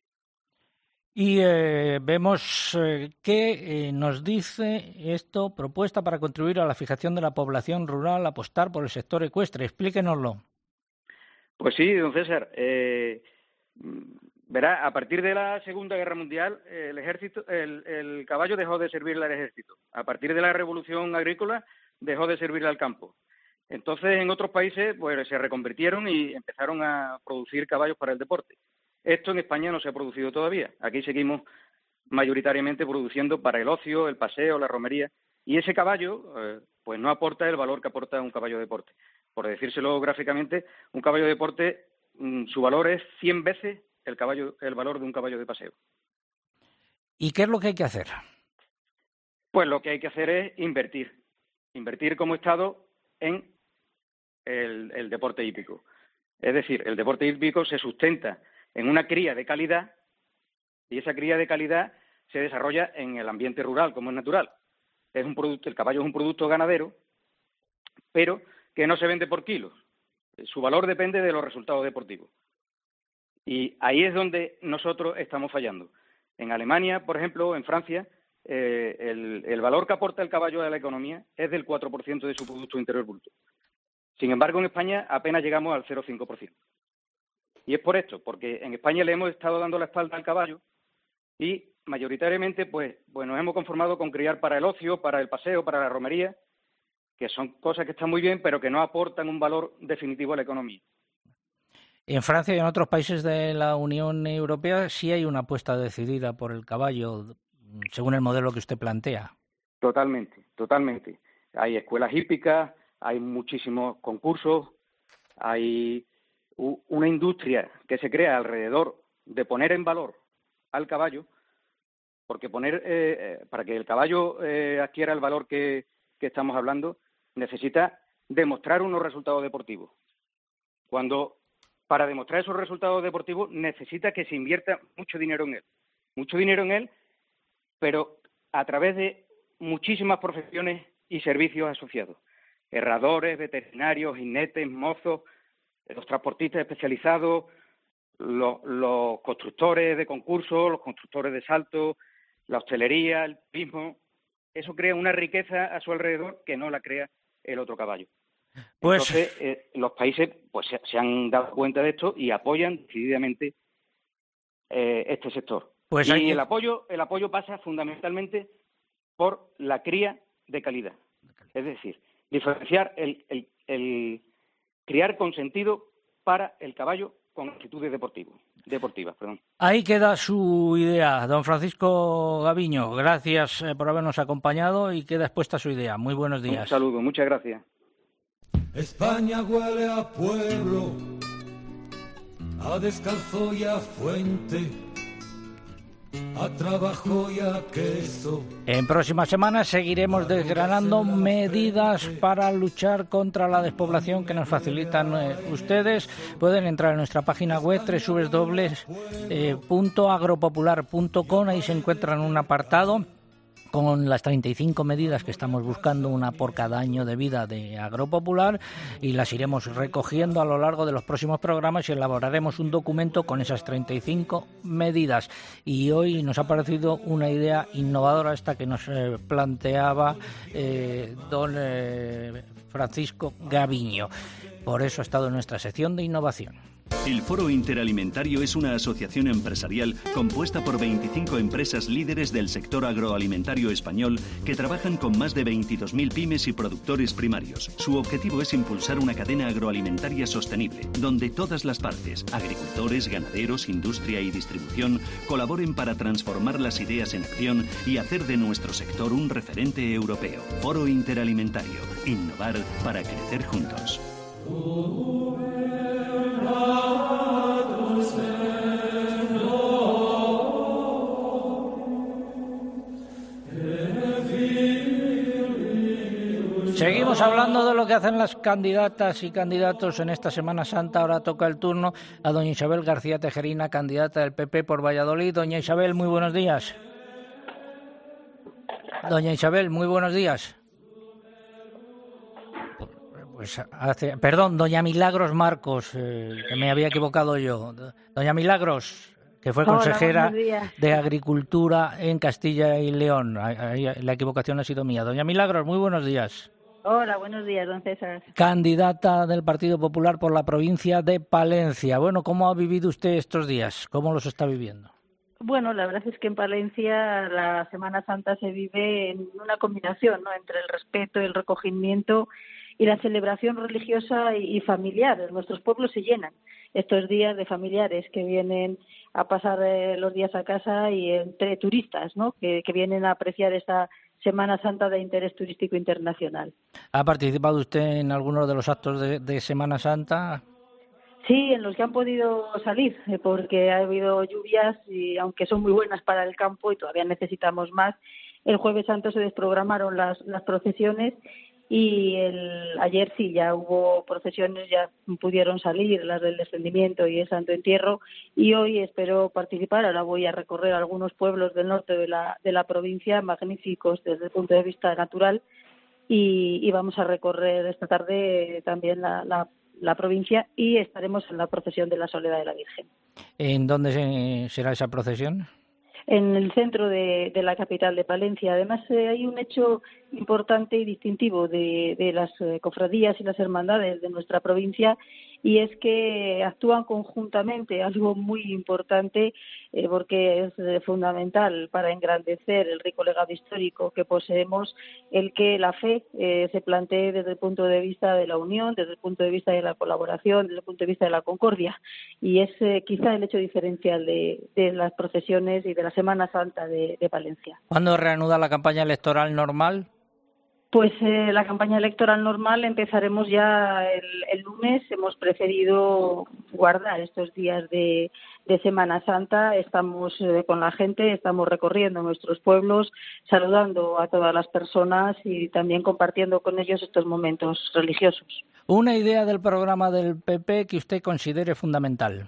Y eh, vemos eh, que eh, nos dice esto: propuesta para contribuir a la fijación de la población rural, apostar por el sector ecuestre. Explíquenoslo. Pues sí, don César. Eh, verá, a partir de la Segunda Guerra Mundial, eh, el ejército, el, el caballo dejó de servirle al ejército. A partir de la Revolución Agrícola, dejó de servirle al campo. Entonces, en otros países, pues se reconvirtieron y empezaron a producir caballos para el deporte. Esto en España no se ha producido todavía. Aquí seguimos mayoritariamente produciendo para el ocio, el paseo, la romería. Y ese caballo, eh, pues no aporta el valor que aporta un caballo de deporte. Por decírselo gráficamente, un caballo de deporte, mmm, su valor es cien veces el caballo, el valor de un caballo de paseo. ¿Y qué es lo que hay que hacer? Pues lo que hay que hacer es invertir. Invertir como Estado en el, el deporte hípico. Es decir, el deporte hípico se sustenta en una cría de calidad y esa cría de calidad se desarrolla en el ambiente rural, como es natural. Es un producto, el caballo es un producto ganadero, pero que no se vende por kilos. Su valor depende de los resultados deportivos. Y ahí es donde nosotros estamos fallando. En Alemania, por ejemplo, en Francia, eh, el, el valor que aporta el caballo a la economía es del cuatro por ciento de su Producto Interior Bruto. Sin embargo, en España apenas llegamos al cero coma cinco por ciento. Y es por esto, porque en España le hemos estado dando la espalda al caballo y mayoritariamente pues, pues nos hemos conformado con criar para el ocio, para el paseo, para la romería, que son cosas que están muy bien, pero que no aportan un valor definitivo a la economía. En Francia y en otros países de la Unión Europea sí hay una apuesta decidida por el caballo, según el modelo que usted plantea. Totalmente, totalmente. Hay escuelas hípicas, hay muchísimos concursos, hay u- una industria que se crea alrededor de poner en valor al caballo, porque poner eh, para que el caballo eh, adquiera el valor que, que estamos hablando, necesita demostrar unos resultados deportivos. Cuando para demostrar esos resultados deportivos necesita que se invierta mucho dinero en él, mucho dinero en él, pero a través de muchísimas profesiones y servicios asociados. Herradores, veterinarios, jinetes, mozos, los transportistas especializados, los, los constructores de concursos, los constructores de salto, la hostelería, el turismo. Eso crea una riqueza a su alrededor que no la crea el otro caballo. Pues... Entonces, eh, los países pues se, se han dado cuenta de esto y apoyan decididamente eh, este sector. Pues y hay... el apoyo, el apoyo pasa fundamentalmente por la cría de calidad. Es decir, diferenciar el, el, el criar con sentido para el caballo con actitudes deportivas. deportivas perdón. Ahí queda su idea, don Francisco Gaviño. Gracias por habernos acompañado y queda expuesta su idea. Muy buenos días. Un saludo, muchas gracias. España huele a pueblo, a descalzo y a fuente, a trabajo y a queso. En próximas semanas seguiremos desgranando medidas para luchar contra la despoblación que nos facilitan eh, ustedes. Pueden entrar en nuestra página web doble u doble u doble u punto agropopular punto com. Ahí se encuentran un apartado con las treinta y cinco medidas que estamos buscando, una por cada año de vida de Agropopular, y las iremos recogiendo a lo largo de los próximos programas y elaboraremos un documento con esas treinta y cinco medidas. Y hoy nos ha parecido una idea innovadora esta que nos eh, planteaba eh, don eh, Francisco Gaviño. Por eso ha estado en nuestra sección de innovación. El Foro Interalimentario es una asociación empresarial compuesta por veinticinco empresas líderes del sector agroalimentario español que trabajan con más de veintidós mil pymes y productores primarios. Su objetivo es impulsar una cadena agroalimentaria sostenible, donde todas las partes, agricultores, ganaderos, industria y distribución, colaboren para transformar las ideas en acción y hacer de nuestro sector un referente europeo. Foro Interalimentario. Innovar para crecer juntos. Seguimos hablando de lo que hacen las candidatas y candidatos en esta Semana Santa. Ahora toca el turno a doña Isabel García Tejerina, candidata del P P por Valladolid. Doña Isabel, muy buenos días. Doña Isabel, muy buenos días. Pues hace, perdón, doña Milagros Marcos, eh, que me había equivocado yo. Doña Milagros, que fue consejera Hola, de Agricultura en Castilla y León. Ahí, la equivocación ha sido mía. Doña Milagros, muy buenos días. Hola, buenos días, don César. Candidata del Partido Popular por la provincia de Palencia. Bueno, ¿cómo ha vivido usted estos días? ¿Cómo los está viviendo? Bueno, la verdad es que en Palencia la Semana Santa se vive en una combinación, ¿no?, entre el respeto, el recogimiento y la celebración religiosa y familiar. Nuestros pueblos se llenan estos días de familiares que vienen a pasar eh, los días a casa, y entre turistas, ¿no?, que, que vienen a apreciar esta Semana Santa de interés turístico internacional. ¿Ha participado usted en algunos de los actos de, de Semana Santa? Sí, en los que han podido salir, eh, porque ha habido lluvias y aunque son muy buenas para el campo y todavía necesitamos más, el Jueves Santo se desprogramaron las, las procesiones. Y el, ayer sí, ya hubo procesiones, ya pudieron salir las del Descendimiento y el Santo Entierro, y hoy espero participar. Ahora voy a recorrer algunos pueblos del norte de la, de la provincia, magníficos desde el punto de vista natural, y, y vamos a recorrer esta tarde también la, la, la provincia, y estaremos en la procesión de la Soledad de la Virgen. ¿En dónde será esa procesión? En el centro de, de la capital de Palencia. Además, eh, hay un hecho importante y distintivo de, de las eh, cofradías y las hermandades de nuestra provincia, y es que actúan conjuntamente, algo muy importante, eh, porque es eh, fundamental para engrandecer el rico legado histórico que poseemos, el que la fe eh, se plantee desde el punto de vista de la unión, desde el punto de vista de la colaboración, desde el punto de vista de la concordia, y es eh, quizá el hecho diferencial de, de las procesiones y de la Semana Santa de, de Palencia. ¿Cuándo reanuda la campaña electoral normal? Pues eh, la campaña electoral normal empezaremos ya el, el lunes. Hemos preferido guardar estos días de, de Semana Santa. Estamos eh, con la gente, estamos recorriendo nuestros pueblos, saludando a todas las personas y también compartiendo con ellos estos momentos religiosos. Una idea del programa del P P que usted considere fundamental.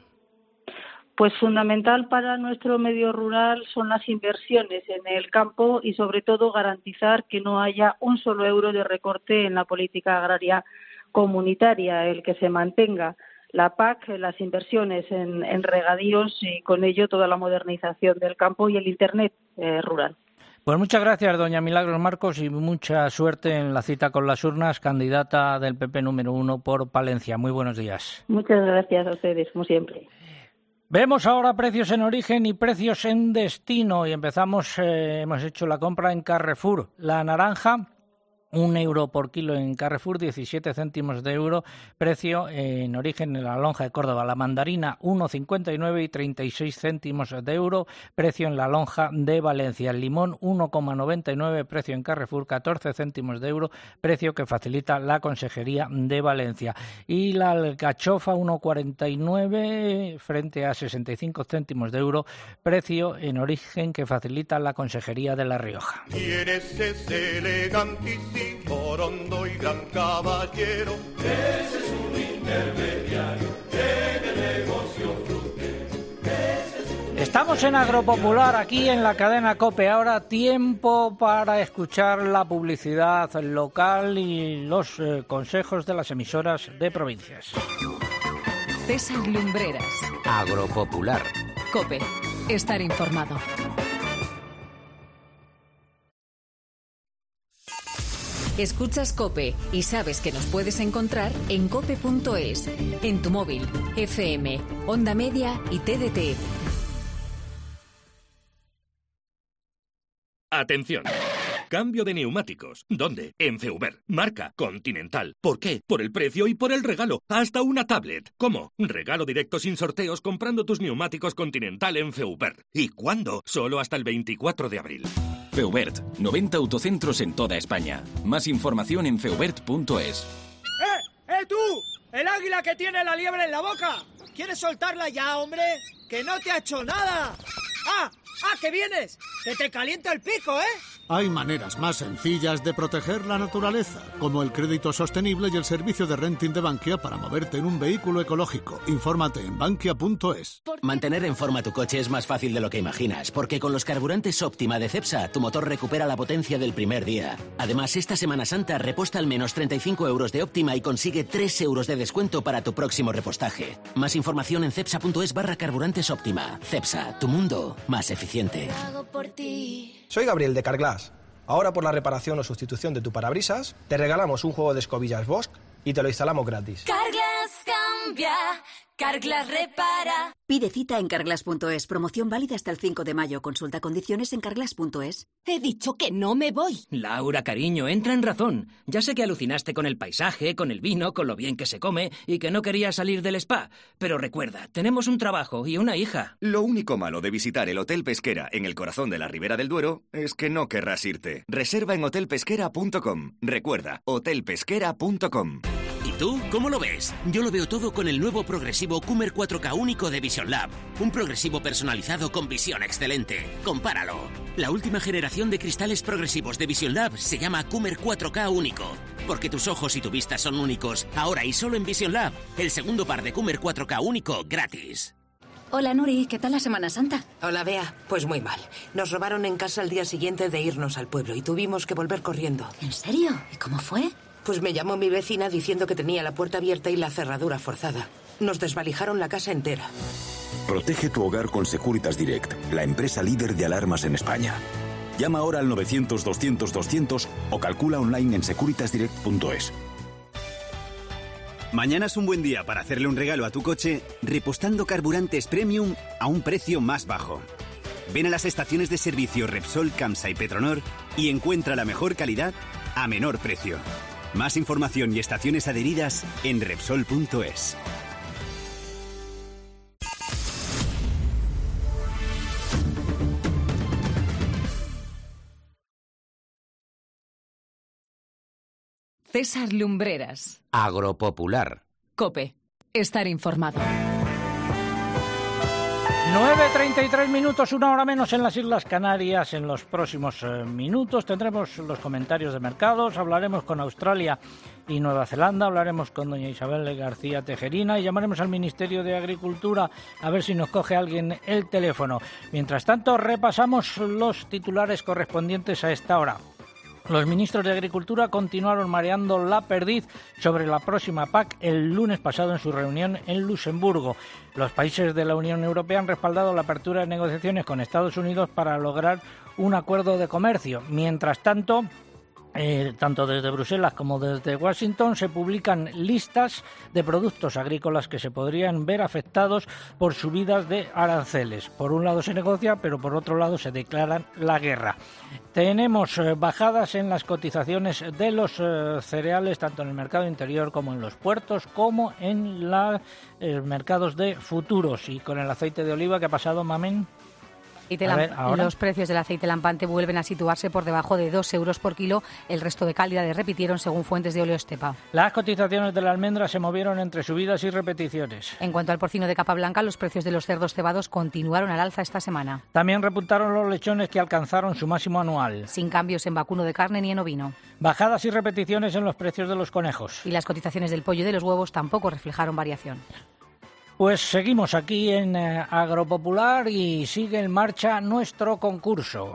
Pues fundamental para nuestro medio rural son las inversiones en el campo y sobre todo garantizar que no haya un solo euro de recorte en la política agraria comunitaria, el que se mantenga la P A C, las inversiones en, en regadíos y con ello toda la modernización del campo y el Internet eh, rural. Pues muchas gracias, doña Milagros Marcos, y mucha suerte en la cita con las urnas, candidata del P P número uno por Palencia. Muy buenos días. Muchas gracias a ustedes, como siempre. Vemos ahora precios en origen y precios en destino, y empezamos, eh, hemos hecho la compra en Carrefour. La naranja Un euro por kilo en Carrefour, diecisiete céntimos de euro, precio en origen en la lonja de Córdoba. La mandarina, uno cincuenta y nueve y treinta y seis céntimos de euro, precio en la lonja de Valencia. El limón, uno coma noventa y nueve, precio en Carrefour, catorce céntimos de euro, precio que facilita la Consejería de Valencia. Y la alcachofa, uno cuarenta y nueve frente a sesenta y cinco céntimos de euro, precio en origen que facilita la Consejería de La Rioja. ¿Quién es ese elegantísimo, orondo y gran caballero? Ese es un intermediario en el negocio frutero. Estamos en Agropopular, aquí en la cadena COPE. Ahora tiempo para escuchar la publicidad local y los eh, consejos de las emisoras de provincias. César Lumbreras. Agropopular. COPE. Estar informado. Escuchas COPE y sabes que nos puedes encontrar en cope punto es, en tu móvil, F M, Onda Media y T D T. Atención. Cambio de neumáticos. ¿Dónde? En Feuber. Marca Continental. ¿Por qué? Por el precio y por el regalo. Hasta una tablet. ¿Cómo? Regalo directo sin sorteos comprando tus neumáticos Continental en Feuber. ¿Y cuándo? Solo hasta el veinticuatro de abril. Feubert, noventa autocentros en toda España. Más información en feubert punto es. ¡Eh! ¡Eh tú! ¡El águila que tiene la liebre en la boca! ¿Quieres soltarla ya, hombre? ¡Que no te ha hecho nada! ¡Ah! ¡Ah, que vienes! ¡Que te calienta el pico, eh! Hay maneras más sencillas de proteger la naturaleza, como el crédito sostenible y el servicio de renting de Bankia para moverte en un vehículo ecológico. Infórmate en bankia punto es. Mantener en forma tu coche es más fácil de lo que imaginas, porque con los carburantes Optima de Cepsa, tu motor recupera la potencia del primer día. Además, esta Semana Santa reposta al menos treinta y cinco euros de Optima y consigue tres euros de descuento para tu próximo repostaje. Más información en cepsa punto es barra carburantes Optima. Cepsa, tu mundo más eficiente. Soy Gabriel de Carglass. Ahora por la reparación o sustitución de tu parabrisas, te regalamos un juego de escobillas Bosch y te lo instalamos gratis. Carglass cambia, Carglass repara. Pide cita en carglass punto es. Promoción válida hasta el cinco de mayo. Consulta condiciones en carglass punto es. He dicho que no me voy. Laura, cariño, entra en razón. Ya sé que alucinaste con el paisaje, con el vino, con lo bien que se come y que no querías salir del spa. Pero recuerda, tenemos un trabajo y una hija. Lo único malo de visitar el Hotel Pesquera en el corazón de la Ribera del Duero es que no querrás irte. Reserva en hotel pesquera punto com. Recuerda, hotel pesquera punto com. ¿Y tú cómo lo ves? Yo lo veo todo con el nuevo progresivo Coomer cuatro K único de Vision Lab. Un progresivo personalizado con visión excelente. Compáralo. La última generación de cristales progresivos de Vision Lab se llama Coomer cuatro K único. Porque tus ojos y tu vista son únicos. Ahora y solo en Vision Lab. El segundo par de Coomer cuatro K único gratis. Hola Nuri, ¿qué tal la Semana Santa? Hola Bea, pues muy mal. Nos robaron en casa al día siguiente de irnos al pueblo y tuvimos que volver corriendo. ¿En serio? ¿Y cómo fue? Pues me llamó mi vecina diciendo que tenía la puerta abierta y la cerradura forzada. Nos desvalijaron la casa entera. Protege tu hogar con Securitas Direct, la empresa líder de alarmas en España. Llama ahora al novecientos doscientos doscientos o calcula online en securitas direct punto es. Mañana es un buen día para hacerle un regalo a tu coche repostando carburantes premium a un precio más bajo. Ven a las estaciones de servicio Repsol, Camsa y Petronor y encuentra la mejor calidad a menor precio. Más información y estaciones adheridas en repsol punto es. César Lumbreras. Agropopular. COPE. Estar informado. nueve treinta y tres minutos, una hora menos en las Islas Canarias. En los próximos eh, minutos tendremos los comentarios de mercados, hablaremos con Australia y Nueva Zelanda, hablaremos con doña Isabel García Tejerina y llamaremos al Ministerio de Agricultura a ver si nos coge alguien el teléfono. Mientras tanto, repasamos los titulares correspondientes a esta hora. Los ministros de Agricultura continuaron mareando la perdiz sobre la próxima P A C el lunes pasado en su reunión en Luxemburgo. Los países de la Unión Europea han respaldado la apertura de negociaciones con Estados Unidos para lograr un acuerdo de comercio. Mientras tanto, Eh, tanto desde Bruselas como desde Washington se publican listas de productos agrícolas que se podrían ver afectados por subidas de aranceles. Por un lado se negocia, pero por otro lado se declaran la guerra. Tenemos eh, bajadas en las cotizaciones de los eh, cereales, tanto en el mercado interior como en los puertos, como en los eh, mercados de futuros. Y con el aceite de oliva, ¿qué ha pasado, Mamen? A ver, los precios del aceite lampante vuelven a situarse por debajo de dos euros por kilo. El resto de calidades repitieron según fuentes de Oleostepa. Las cotizaciones de la almendra se movieron entre subidas y repeticiones. En cuanto al porcino de capa blanca, los precios de los cerdos cebados continuaron al alza esta semana. También repuntaron los lechones, que alcanzaron su máximo anual. Sin cambios en vacuno de carne ni en ovino. Bajadas y repeticiones en los precios de los conejos. Y las cotizaciones del pollo y de los huevos tampoco reflejaron variación. Pues seguimos aquí en eh, Agropopular y sigue en marcha nuestro concurso.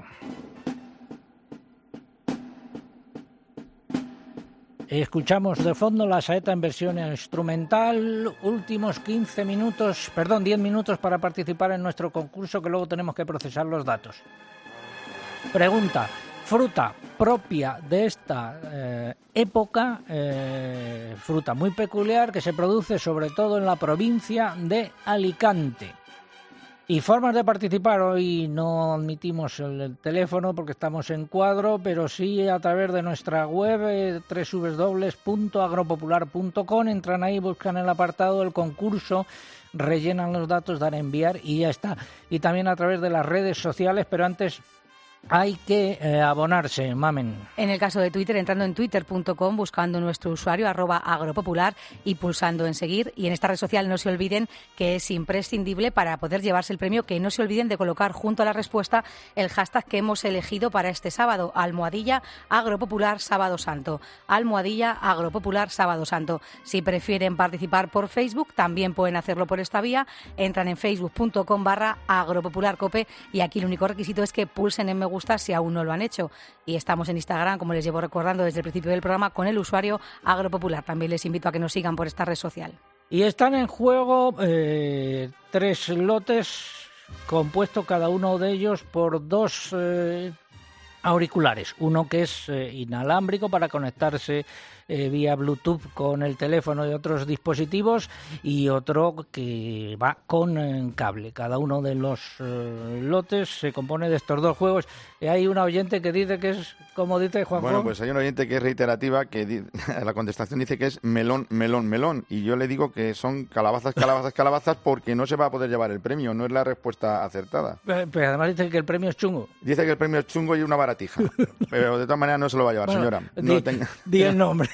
Escuchamos de fondo la saeta en versión instrumental. Últimos quince minutos, perdón, diez minutos para participar en nuestro concurso, que luego tenemos que procesar los datos. Pregunta: fruta propia de esta eh, época, eh, fruta muy peculiar que se produce sobre todo en la provincia de Alicante. Y formas de participar: hoy no admitimos el, el teléfono porque estamos en cuadro, pero sí a través de nuestra web eh, doble u doble u doble u punto agropopular punto com. Entran ahí, buscan el apartado del concurso, rellenan los datos, dan a enviar y ya está. Y también a través de las redes sociales, pero antes hay que eh, abonarse, Mamen. En el caso de Twitter, entrando en twitter punto com, buscando nuestro usuario, arroba agropopular, y pulsando en seguir. Y en esta red social no se olviden que es imprescindible para poder llevarse el premio, que no se olviden de colocar junto a la respuesta el hashtag que hemos elegido para este sábado, almohadilla agropopular sábado santo. Almohadilla agropopular sábado santo. Si prefieren participar por Facebook, también pueden hacerlo por esta vía. Entran en facebook punto com barra agropopularcope y aquí el único requisito es que pulsen en me gusta si aún no lo han hecho. Y estamos en Instagram, como les llevo recordando desde el principio del programa, con el usuario Agropopular. También les invito a que nos sigan por esta red social. Y están en juego eh, tres lotes, compuesto cada uno de ellos por dos eh, auriculares. Uno que es eh, inalámbrico para conectarse eh, vía Bluetooth con el teléfono y otros dispositivos, y otro que va con eh, cable. Cada uno de los eh, lotes se compone de estos dos juegos. Y hay una oyente que dice que es, como dice Juanjo. Bueno, pues hay una oyente que es reiterativa, que di- la contestación dice que es melón, melón, melón. Y yo le digo que son calabazas, calabazas, calabazas, porque no se va a poder llevar el premio. No es la respuesta acertada. Pero, pero además dice que el premio es chungo. Dice que el premio es chungo y una baratija. Pero de todas maneras no se lo va a llevar, Bueno, señora. No di, tenga... di el nombre.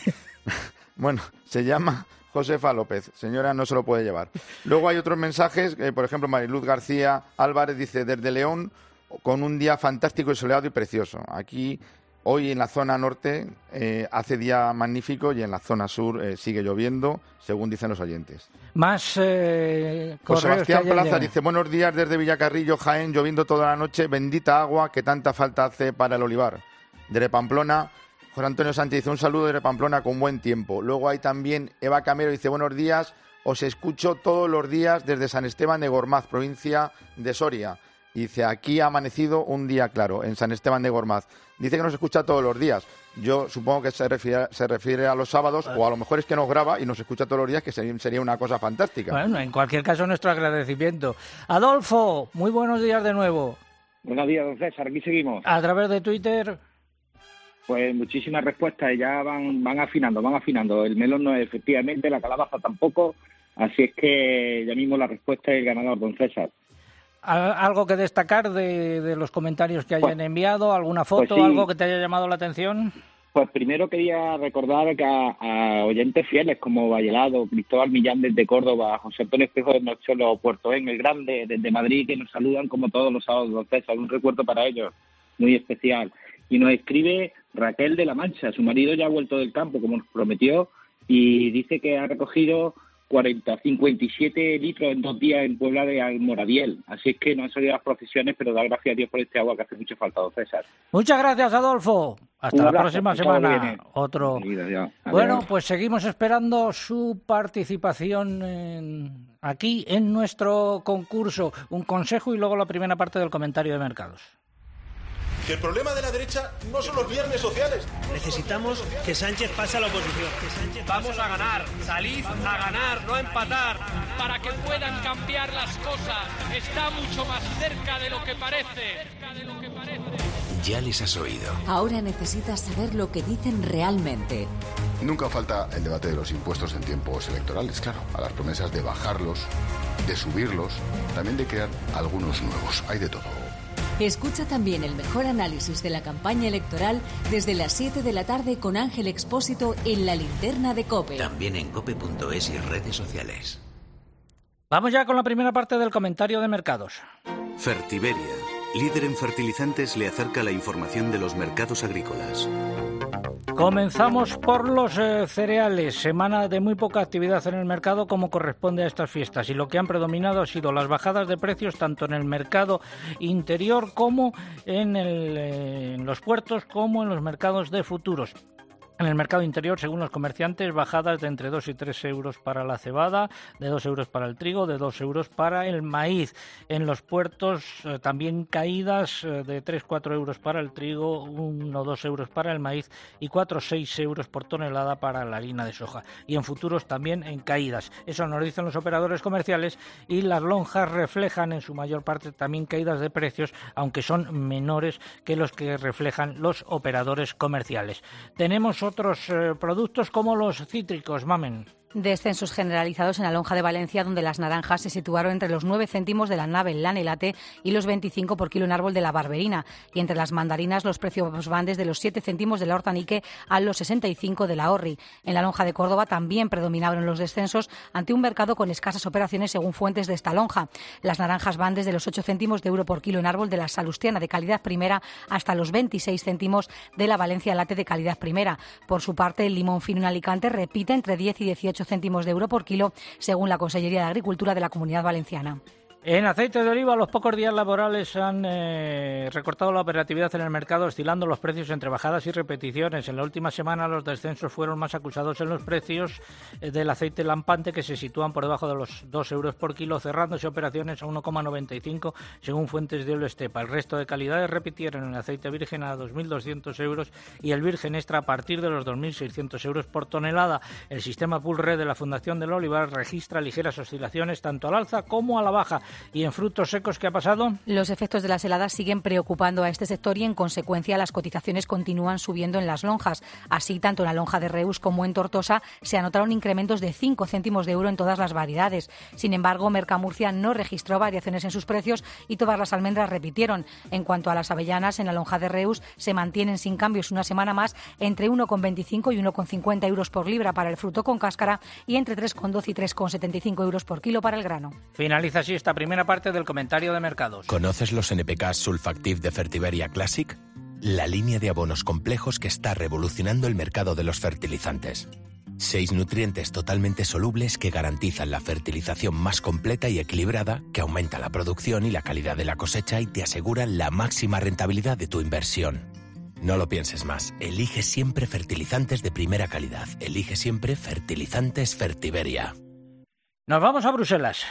Bueno, se llama Josefa López. Señora, no se lo puede llevar. Luego hay otros mensajes, eh, por ejemplo, Mariluz García Álvarez dice: desde León, con un día fantástico y soleado y precioso. Aquí, hoy en la zona norte, eh, hace día magnífico, y en la zona sur eh, sigue lloviendo, según dicen los oyentes. Más eh, Pues correos Sebastián que hayan Plaza llegado. dice: buenos días desde Villacarrillo, Jaén, lloviendo toda la noche, bendita agua que tanta falta hace para el olivar. Desde Pamplona, José Antonio Sánchez dice: un saludo desde Pamplona con buen tiempo. Luego hay también Eva Camero, dice: buenos días, os escucho todos los días desde San Esteban de Gormaz, provincia de Soria. Dice: aquí ha amanecido un día claro, en San Esteban de Gormaz. Dice que nos escucha todos los días. Yo supongo que se refiere, se refiere a los sábados, o a lo mejor es que nos graba y nos escucha todos los días, que sería, sería una cosa fantástica. Bueno, en cualquier caso, nuestro agradecimiento. Adolfo, muy buenos días de nuevo. Buenos días, don César, aquí seguimos. A través de Twitter. Pues muchísimas respuestas y ya van, van afinando, van afinando. El melón no es, efectivamente, la calabaza tampoco, así es que ya mismo la respuesta es el ganador, don César. ¿Algo que destacar de, de los comentarios que hayan Pues, enviado? ¿Alguna foto? pues sí. ¿Algo que te haya llamado la atención? Pues primero quería recordar que a, a oyentes fieles como Vallelado, Cristóbal Millán desde Córdoba, José Antonio Espejo de Nocholo, Puerto En, el Grande, desde Madrid, que nos saludan como todos los sábados, don César. Un recuerdo para ellos muy especial. Y nos escribe Raquel de la Mancha. Su marido ya ha vuelto del campo, como nos prometió, y dice que ha recogido cuarenta, cincuenta y siete litros en dos días en Puebla de Almoradiel. Así es que no han salido las procesiones, pero da gracias a Dios por este agua que hace mucho falta, don César. Muchas gracias, Adolfo. Hasta Un la abrazo, próxima que todo semana. viene. Otro. Seguido, ya. Adiós. Bueno, pues seguimos esperando su participación en- aquí en nuestro concurso. Un consejo y luego la primera parte del comentario de mercados. Que el problema de la derecha no son los viernes sociales. Necesitamos que Sánchez pase a la oposición. Que Sánchez Vamos a ganar, salid a ganar, no a empatar. Para que puedan cambiar las cosas, está mucho más cerca de lo que parece. Ya les has oído. Ahora necesitas saber lo que dicen realmente. Nunca falta el debate de los impuestos en tiempos electorales, claro. A las promesas de bajarlos, de subirlos, también de crear algunos nuevos. Hay de todo. Escucha también el mejor análisis de la campaña electoral desde las siete de la tarde con Ángel Expósito en La Linterna de COPE. También en cope punto es y redes sociales. Vamos ya con la primera parte del comentario de mercados. Fertiberia, líder en fertilizantes, le acerca la información de los mercados agrícolas. Comenzamos por los eh, cereales, semana de muy poca actividad en el mercado como corresponde a estas fiestas, y lo que han predominado ha sido las bajadas de precios tanto en el mercado interior como en, el, eh, en los puertos como en los mercados de futuros. En el mercado interior, según los comerciantes, bajadas de entre dos y tres euros para la cebada, de dos euros para el trigo, de dos euros para el maíz. En los puertos eh, también caídas eh, de tres a cuatro euros para el trigo, uno o dos euros para el maíz y cuatro a seis euros por tonelada para la harina de soja. Y en futuros también en caídas. Eso nos dicen los operadores comerciales, y las lonjas reflejan en su mayor parte también caídas de precios, aunque son menores que los que reflejan los operadores comerciales. Tenemos otros eh, productos como los cítricos, Mamen. Descensos generalizados en la lonja de Valencia, donde las naranjas se situaron entre los nueve céntimos de la nave en Lanelate y los veinticinco por kilo en árbol de la Barberina. Y entre las mandarinas los precios van desde los siete céntimos de la Hortanique a los sesenta y cinco de la Orri. En la lonja de Córdoba también predominaron los descensos ante un mercado con escasas operaciones según fuentes de esta lonja. Las naranjas van desde los ocho céntimos de euro por kilo en árbol de la Salustiana de calidad primera hasta los veintiséis céntimos de la Valencia Late de calidad primera. Por su parte, el limón fino en Alicante repite entre diez y dieciocho céntimos de euro por kilo, según la Consellería de Agricultura de la Comunidad Valenciana. En aceite de oliva, los pocos días laborales han eh, recortado la operatividad en el mercado, oscilando los precios entre bajadas y repeticiones. En la última semana los descensos fueron más acusados en los precios eh, del aceite lampante, que se sitúan por debajo de los dos euros por kilo, cerrándose operaciones a uno coma noventa y cinco según fuentes de Olo Estepa. El resto de calidades repitieron el aceite virgen a dos mil doscientos euros y el virgen extra a partir de los dos mil seiscientos euros por tonelada. El sistema Pulre de la Fundación del Olivar registra ligeras oscilaciones tanto al alza como a la baja. ¿Y en frutos secos qué ha pasado? Los efectos de las heladas siguen preocupando a este sector y, en consecuencia, las cotizaciones continúan subiendo en las lonjas. Así, tanto en la lonja de Reus como en Tortosa se anotaron incrementos de cinco céntimos de euro en todas las variedades. Sin embargo, Mercamurcia no registró variaciones en sus precios y todas las almendras repitieron. En cuanto a las avellanas, en la lonja de Reus se mantienen sin cambios una semana más entre uno coma veinticinco y uno coma cincuenta euros por libra para el fruto con cáscara y entre tres coma doce y tres coma setenta y cinco euros por kilo para el grano. Finaliza así esta primera parte del comentario de mercados. ¿Conoces los N P K Sulfactive de Fertiberia Classic? La línea de abonos complejos que está revolucionando el mercado de los fertilizantes. Seis nutrientes totalmente solubles que garantizan la fertilización más completa y equilibrada, que aumenta la producción y la calidad de la cosecha y te aseguran la máxima rentabilidad de tu inversión. No lo pienses más. Elige siempre fertilizantes de primera calidad. Elige siempre fertilizantes Fertiberia. Nos vamos a Bruselas.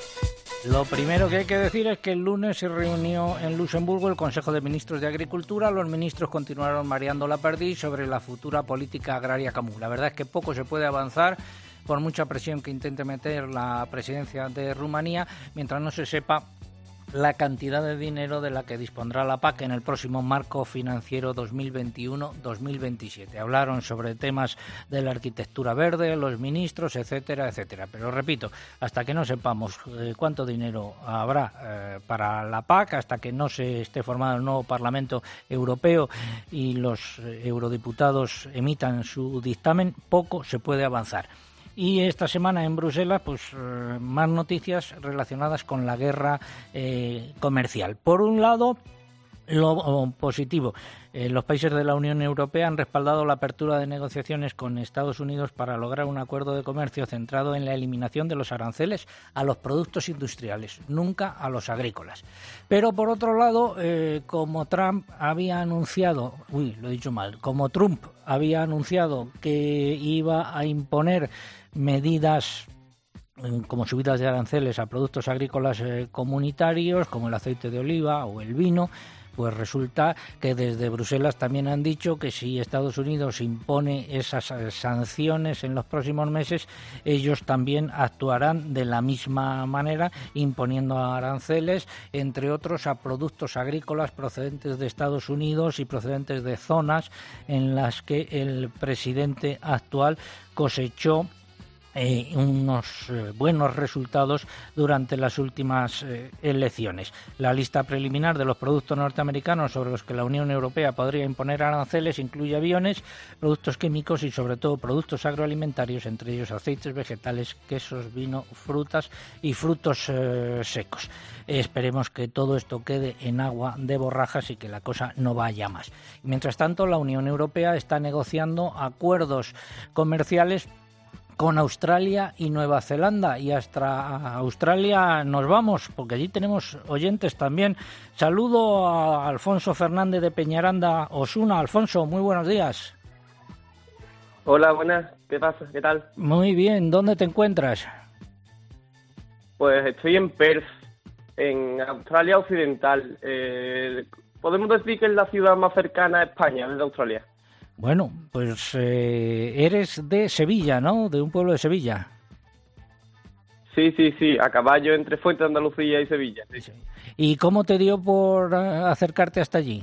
Lo primero que hay que decir es que el lunes se reunió en Luxemburgo el Consejo de Ministros de Agricultura. Los ministros continuaron mareando la perdiz sobre la futura política agraria común. La verdad es que poco se puede avanzar por mucha presión que intente meter la presidencia de Rumanía, mientras no se sepa la cantidad de dinero de la que dispondrá la P A C en el próximo marco financiero dos mil veintiuno dos mil veintisiete. Hablaron sobre temas de la arquitectura verde, los ministros, etcétera, etcétera. Pero repito, hasta que no sepamos eh, cuánto dinero habrá eh, para la P A C, hasta que no se esté formado el nuevo Parlamento Europeo y los eh, eurodiputados emitan su dictamen, poco se puede avanzar. Y esta semana en Bruselas, pues eh, más noticias relacionadas con la guerra eh, comercial. Por un lado, lo oh, positivo. Eh, los países de la Unión Europea han respaldado la apertura de negociaciones con Estados Unidos para lograr un acuerdo de comercio centrado en la eliminación de los aranceles a los productos industriales, nunca a los agrícolas. Pero por otro lado, eh, como Trump había anunciado, uy, lo he dicho mal, como Trump había anunciado que iba a imponer medidas como subidas de aranceles a productos agrícolas eh, comunitarios, como el aceite de oliva o el vino, Pues resulta que desde Bruselas también han dicho que si Estados Unidos impone esas sanciones en los próximos meses, ellos también actuarán de la misma manera, imponiendo aranceles, entre otros, a productos agrícolas procedentes de Estados Unidos y procedentes de zonas en las que el presidente actual cosechó Eh, unos eh, buenos resultados durante las últimas eh, elecciones. La lista preliminar de los productos norteamericanos sobre los que la Unión Europea podría imponer aranceles incluye aviones, productos químicos y sobre todo productos agroalimentarios, entre ellos aceites vegetales, quesos, vino, frutas y frutos eh, secos. Eh, esperemos que todo esto quede en agua de borrajas y que la cosa no vaya más. Mientras tanto, la Unión Europea está negociando acuerdos comerciales con Australia y Nueva Zelanda, y hasta Australia nos vamos, porque allí tenemos oyentes también. Saludo a Alfonso Fernández de Peñaranda, Osuna. Alfonso, muy buenos días. Hola, buenas. ¿Qué pasa? ¿Qué tal? Muy bien. ¿Dónde te encuentras? Pues estoy en Perth, en Australia Occidental. Eh, podemos decir que es la ciudad más cercana a España, desde Australia. Bueno, pues eh, eres de Sevilla, ¿no? De un pueblo de Sevilla. Sí, sí, sí, a caballo entre Fuente de Andalucía y Sevilla. Sí. Sí. ¿Y cómo te dio por acercarte hasta allí?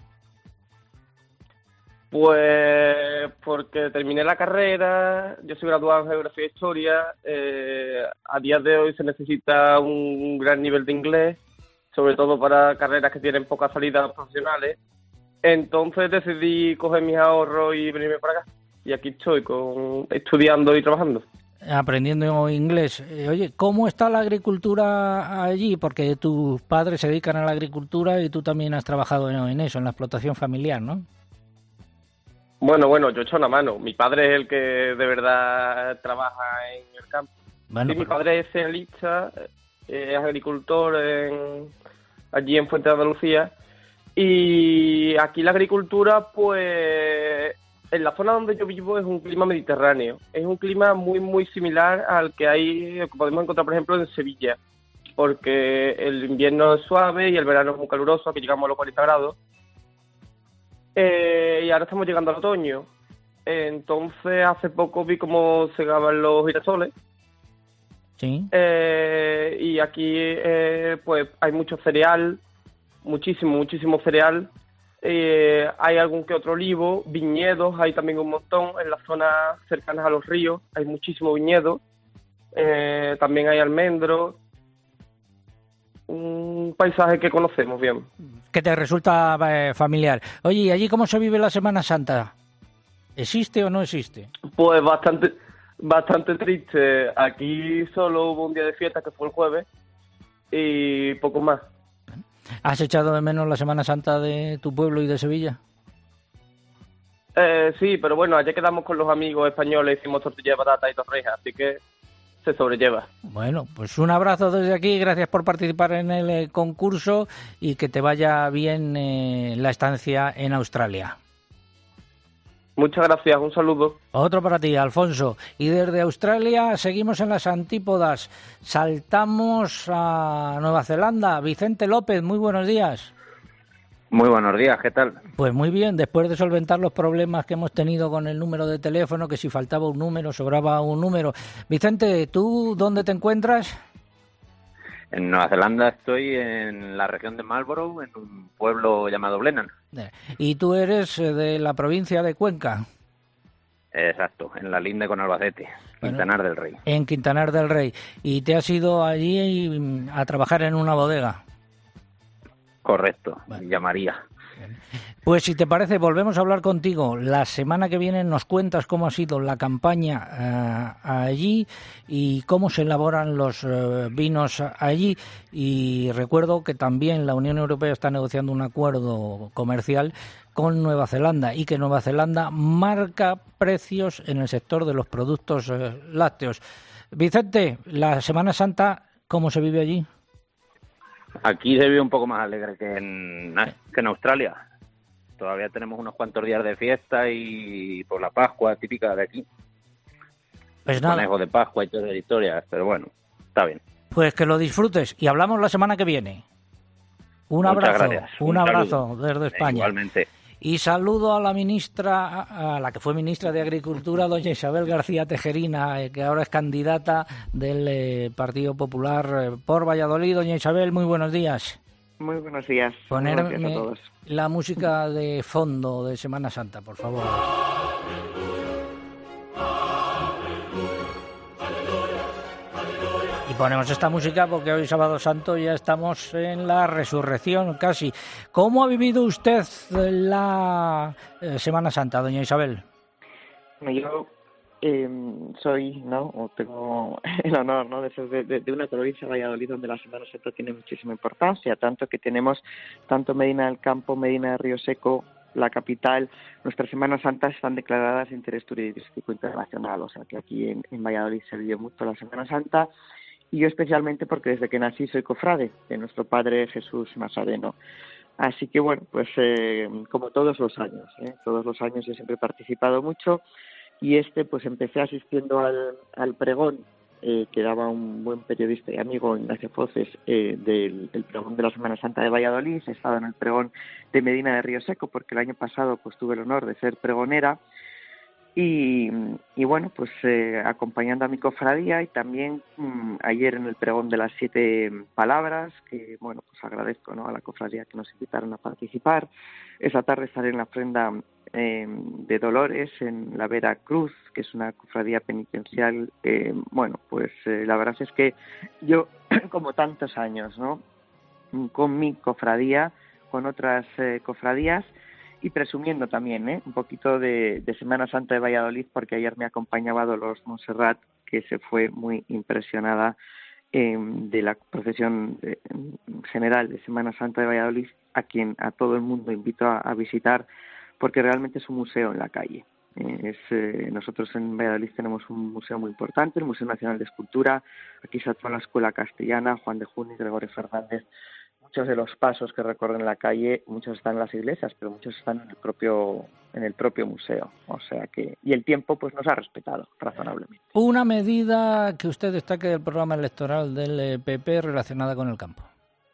Pues porque terminé la carrera, yo soy graduado en Geografía e Historia, eh, a día de hoy se necesita un gran nivel de inglés, sobre todo para carreras que tienen pocas salidas profesionales. Entonces decidí coger mis ahorros y venirme para acá. Y aquí estoy con, estudiando y trabajando. Aprendiendo inglés. Eh, oye, ¿cómo está la agricultura allí? Porque tus padres se dedican a la agricultura y tú también has trabajado en, en eso, en la explotación familiar, ¿no? Bueno, bueno, yo he hecho una mano. Mi padre es el que de verdad trabaja en el campo. Bueno, sí, pero... mi padre es cerealista, es agricultor en, allí en Fuente de Andalucía. Y aquí la agricultura, pues, en la zona donde yo vivo es un clima mediterráneo. Es un clima muy, muy similar al que hay, que podemos encontrar, por ejemplo, en Sevilla. Porque el invierno es suave y el verano es muy caluroso, aquí llegamos a los cuarenta grados. Eh, y ahora estamos llegando al otoño. Entonces, hace poco vi cómo segaban los girasoles. Sí. Eh, y aquí, eh, pues, hay mucho cereal. Muchísimo, muchísimo cereal. Eh, hay algún que otro olivo, viñedos, hay también un montón. En las zonas cercanas a los ríos hay muchísimo viñedo. Eh, también hay almendros. Un paisaje que conocemos bien. Que te resulta eh, familiar. Oye, ¿y allí cómo se vive la Semana Santa? ¿Existe o no existe? Pues bastante, bastante triste. Aquí solo hubo un día de fiesta que fue el jueves y poco más. ¿Has echado de menos la Semana Santa de tu pueblo y de Sevilla? Eh, sí, pero bueno, ayer quedamos con los amigos españoles, hicimos tortilla de patata y torrejas, así que se sobrelleva. Bueno, pues un abrazo desde aquí, gracias por participar en el eh, concurso y que te vaya bien eh, la estancia en Australia. Muchas gracias, un saludo. Otro para ti, Alfonso. Y desde Australia seguimos en las antípodas. Saltamos a Nueva Zelanda. Vicente López, muy buenos días. Muy buenos días, ¿qué tal? Pues muy bien, después de solventar los problemas que hemos tenido con el número de teléfono, que si faltaba un número, sobraba un número. Vicente, ¿tú dónde te encuentras? En Nueva Zelanda estoy en la región de Marlborough, en un pueblo llamado Blenheim. ¿Y tú eres de la provincia de Cuenca? Exacto, en la linde con Albacete, bueno, Quintanar del Rey. En Quintanar del Rey. ¿Y te has ido allí a trabajar en una bodega? Correcto, bueno. Llamaría. Pues si te parece, volvemos a hablar contigo. La semana que viene nos cuentas cómo ha sido la campaña uh, allí y cómo se elaboran los uh, vinos allí. Y recuerdo que también la Unión Europea está negociando un acuerdo comercial con Nueva Zelanda y que Nueva Zelanda marca precios en el sector de los productos uh, lácteos. Vicente, la Semana Santa, ¿cómo se vive allí? Aquí se vive un poco más alegre que en, que en Australia. Todavía tenemos unos cuantos días de fiesta y por la Pascua típica de aquí. Pues nada. Conejo de Pascua y todas las historias, pero bueno, está bien. Pues que lo disfrutes y hablamos la semana que viene. Un Muchas abrazo, gracias. un, Un abrazo saludo. desde España. Igualmente. Y saludo a la ministra, a la que fue ministra de Agricultura, doña Isabel García Tejerina, eh, que ahora es candidata del eh, Partido Popular eh, por Valladolid. Doña Isabel, muy buenos días. Muy buenos días. Ponerme Buenos días a todos. la música de fondo de Semana Santa, por favor. Y ponemos esta música porque hoy sábado santo ya estamos en la resurrección casi. ¿Cómo ha vivido usted la eh, Semana Santa, doña Isabel? Bueno, yo eh, soy, ¿no? O tengo el honor, ¿no? De ser de, de, de una provincia, Valladolid, donde la Semana Santa tiene muchísima importancia, tanto que tenemos tanto Medina del Campo, Medina de Río Seco, la capital. Nuestras Semanas Santas están declaradas de interés turístico internacional, o sea que aquí en, en Valladolid se vive mucho la Semana Santa. Y yo especialmente porque desde que nací soy cofrade de nuestro Padre Jesús Nazareno. Así que bueno, pues eh, como todos los años, ¿eh? todos los años yo siempre he participado mucho y este pues empecé asistiendo al, al pregón eh, que daba un buen periodista y amigo, Ignacio Foces, eh, del, del pregón de la Semana Santa de Valladolid. He estado en el pregón de Medina de Río Seco porque el año pasado pues tuve el honor de ser pregonera. Y, y bueno, pues eh, acompañando a mi cofradía y también mmm, ayer en el pregón de las siete palabras, que bueno, pues agradezco, ¿no?, a la cofradía que nos invitaron a participar. Esa tarde estaré en la ofrenda eh, de Dolores en la Vera Cruz, que es una cofradía penitencial. Eh, bueno, pues eh, la verdad es que yo, como tantos años, ¿no?, con mi cofradía, con otras eh, cofradías, y presumiendo también ¿eh? un poquito de, de Semana Santa de Valladolid, porque ayer me acompañaba Dolores Montserrat, que se fue muy impresionada eh, de la procesión de, general de Semana Santa de Valladolid, a quien a todo el mundo invito a, a visitar, porque realmente es un museo en la calle. Eh, es, eh, nosotros en Valladolid tenemos un museo muy importante, el Museo Nacional de Escultura. Aquí se actúa la Escuela Castellana, Juan de Junio y Gregorio Fernández. Muchos de los pasos que recorren la calle, muchos están en las iglesias, pero muchos están en el propio en el propio museo. O sea que y el tiempo pues nos ha respetado razonablemente. Una medida que usted destaque del programa electoral del P P relacionada con el campo.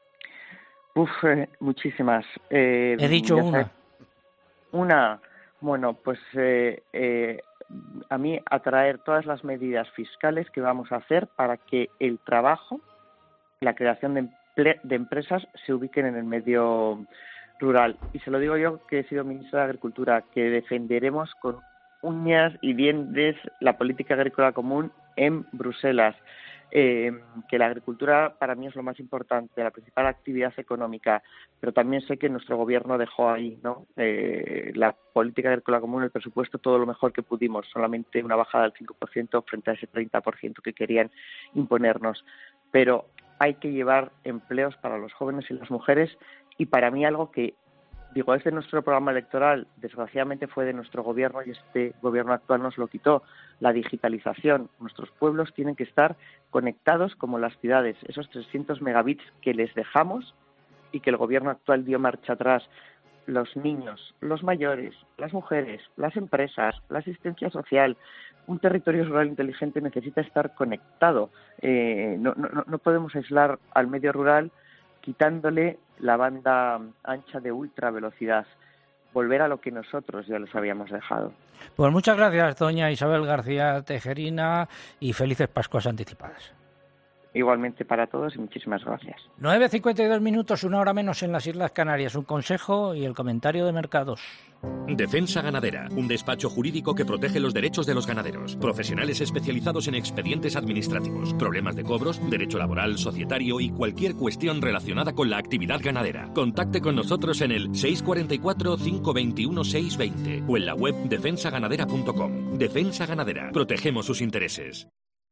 Uf, eh, muchísimas. Eh, He dicho una. Sé, una, bueno, pues eh, eh, a mí atraer todas las medidas fiscales que vamos a hacer para que el trabajo, la creación de de empresas se ubiquen en el medio rural. Y se lo digo yo, que he sido ministra de Agricultura, que defenderemos con uñas y dientes la política agrícola común en Bruselas. Eh, que la agricultura para mí es lo más importante, la principal actividad económica, pero también sé que nuestro gobierno dejó ahí, ¿no?, eh, la política agrícola común, el presupuesto, todo lo mejor que pudimos, solamente una bajada del cinco por ciento frente a ese treinta por ciento que querían imponernos. Pero hay que llevar empleos para los jóvenes y las mujeres, y para mí algo que, digo, es de nuestro programa electoral, desgraciadamente fue de nuestro gobierno y este gobierno actual nos lo quitó, la digitalización. Nuestros pueblos tienen que estar conectados como las ciudades, esos trescientos megabits que les dejamos y que el gobierno actual dio marcha atrás. Los niños, los mayores, las mujeres, las empresas, la asistencia social. Un territorio rural inteligente necesita estar conectado. Eh, no, no, no podemos aislar al medio rural quitándole la banda ancha de ultra velocidad. Volver a lo que nosotros ya les habíamos dejado. Pues muchas gracias, doña Isabel García Tejerina, y felices Pascuas anticipadas. Igualmente para todos y muchísimas gracias. nueve cincuenta y dos minutos, una hora menos en las Islas Canarias. Un consejo y el comentario de mercados. Defensa Ganadera, un despacho jurídico que protege los derechos de los ganaderos. Profesionales especializados en expedientes administrativos, problemas de cobros, derecho laboral, societario y cualquier cuestión relacionada con la actividad ganadera. Contacte con nosotros en el seis cuatro cuatro, cinco dos uno, seis dos cero o en la web defensa ganadera punto com. Defensa Ganadera, protegemos sus intereses.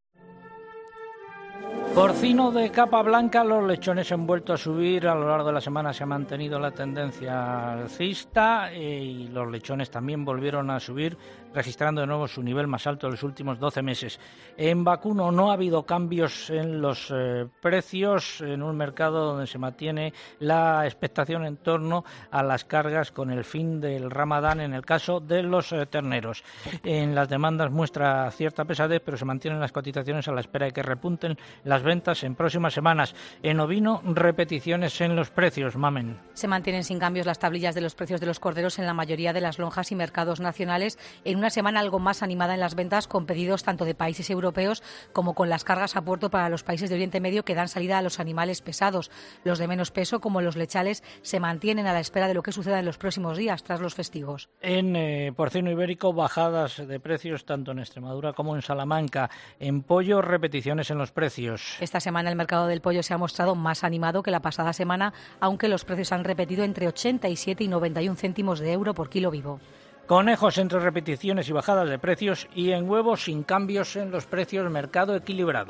Porcino de capa blanca, los lechones han vuelto a subir. A lo largo de la semana se ha mantenido la tendencia alcista y los lechones también volvieron a subir registrando de nuevo su nivel más alto de los últimos doce meses. En vacuno no ha habido cambios en los eh, precios en un mercado donde se mantiene la expectación en torno a las cargas con el fin del Ramadán en el caso de los eh, terneros. En las demandas muestra cierta pesadez, pero se mantienen las cotizaciones a la espera de que repunten las ventas en próximas semanas. En ovino, repeticiones en los precios, Mamen. Se mantienen sin cambios las tablillas de los precios de los corderos en la mayoría de las lonjas y mercados nacionales en una semana algo más animada en las ventas, con pedidos tanto de países europeos como con las cargas a puerto para los países de Oriente Medio que dan salida a los animales pesados. Los de menos peso, como los lechales, se mantienen a la espera de lo que suceda en los próximos días tras los festivos. En eh, porcino ibérico, bajadas de precios tanto en Extremadura como en Salamanca. En pollo, repeticiones en los precios. Esta semana el mercado del pollo se ha mostrado más animado que la pasada semana, aunque los precios han repetido entre ochenta y siete y noventa y un céntimos de euro por kilo vivo. Conejos entre repeticiones y bajadas de precios, y en huevos sin cambios en los precios, mercado equilibrado.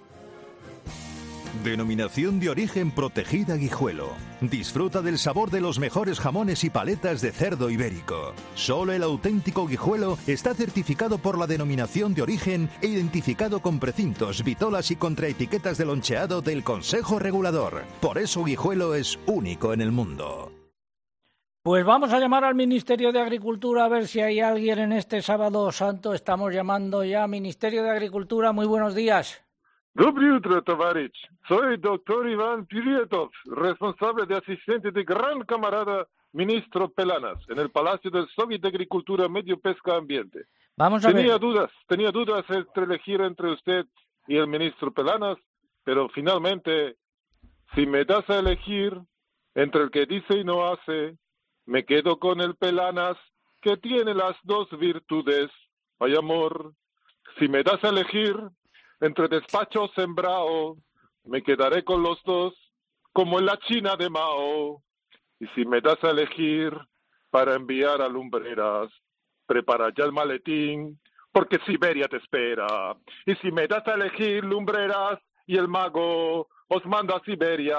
Denominación de origen protegida Guijuelo. Disfruta del sabor de los mejores jamones y paletas de cerdo ibérico. Solo el auténtico Guijuelo está certificado por la denominación de origen e identificado con precintos, vitolas y contraetiquetas de loncheado del Consejo Regulador. Por eso Guijuelo es único en el mundo. Pues vamos a llamar al Ministerio de Agricultura a ver si hay alguien en este Sábado Santo. Estamos llamando ya. Ministerio de Agricultura, muy buenos días. Доброе утро, товарищ. Soy doctor Iván Pirietov, responsable de asistente de gran camarada ministro Pelanas en el Palacio del Soviet de Agricultura, Medio Pesca Ambiente. Vamos a tenía ver. dudas, tenía dudas entre elegir entre usted y el ministro Pelanas, pero finalmente, si me das a elegir entre el que dice y no hace, me quedo con el Pelanas, que tiene las dos virtudes. Ay, amor, si me das a elegir entre despacho sembrado, me quedaré con los dos, como en la China de Mao. Y si me das a elegir para enviar a Lumbreras, prepara ya el maletín, porque Siberia te espera. Y si me das a elegir Lumbreras y el mago os manda a Siberia.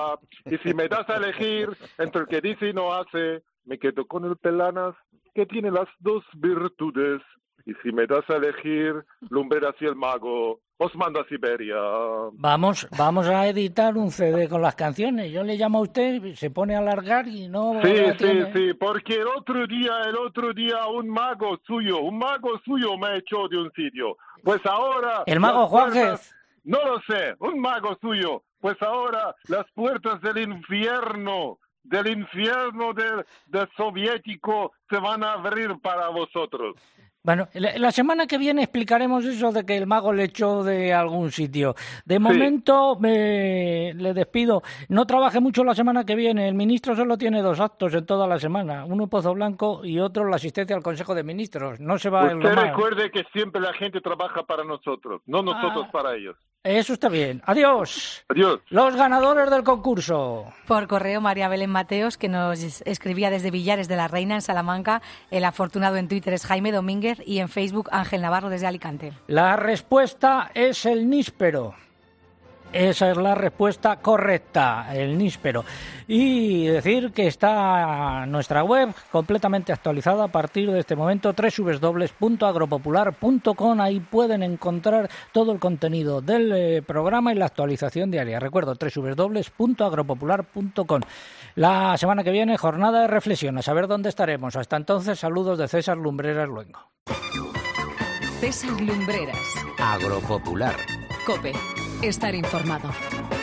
Y si me das a elegir entre el que dice y no hace, me quedo con el Pelanas, que tiene las dos virtudes. Y si me das a elegir Lumbreras y el mago, os mando a Siberia. Vamos, vamos a editar un C D con las canciones. Yo le llamo a usted, se pone a alargar y no... Sí, no sí, tiene... sí, porque el otro día, el otro día un mago suyo, un mago suyo me echó de un sitio. Pues ahora... El mago Juárez. No lo sé, un mago suyo. Pues ahora las puertas del infierno, del infierno del, del soviético se van a abrir para vosotros. Bueno, la, la semana que viene explicaremos eso de que el mago le echó de algún sitio. De momento me, le despido. No trabaje mucho la semana que viene. El ministro solo tiene dos actos en toda la semana. Uno en Pozo Blanco y otro la asistencia al Consejo de Ministros. No se va a Usted recuerde que siempre la gente trabaja para nosotros, no nosotros ah, para ellos. Eso está bien. Adiós. Adiós. Los ganadores del concurso. Por correo, María Belén Mateos, que nos escribía desde Villares de la Reina, en Salamanca. El afortunado en Twitter es Jaime Domínguez y en Facebook Ángel Navarro desde Alicante. La respuesta es el níspero. Esa es la respuesta correcta, el níspero. Y decir que está nuestra web completamente actualizada a partir de este momento, doble u doble u doble u punto agropopular punto com. Ahí pueden encontrar todo el contenido del eh, programa y la actualización diaria. Recuerdo, doble u doble u doble u punto agropopular punto com. La semana que viene, jornada de reflexión, a saber dónde estaremos. Hasta entonces, saludos de César Lumbreras Luengo. César Lumbreras. Agropopular. COPE. Estar informado.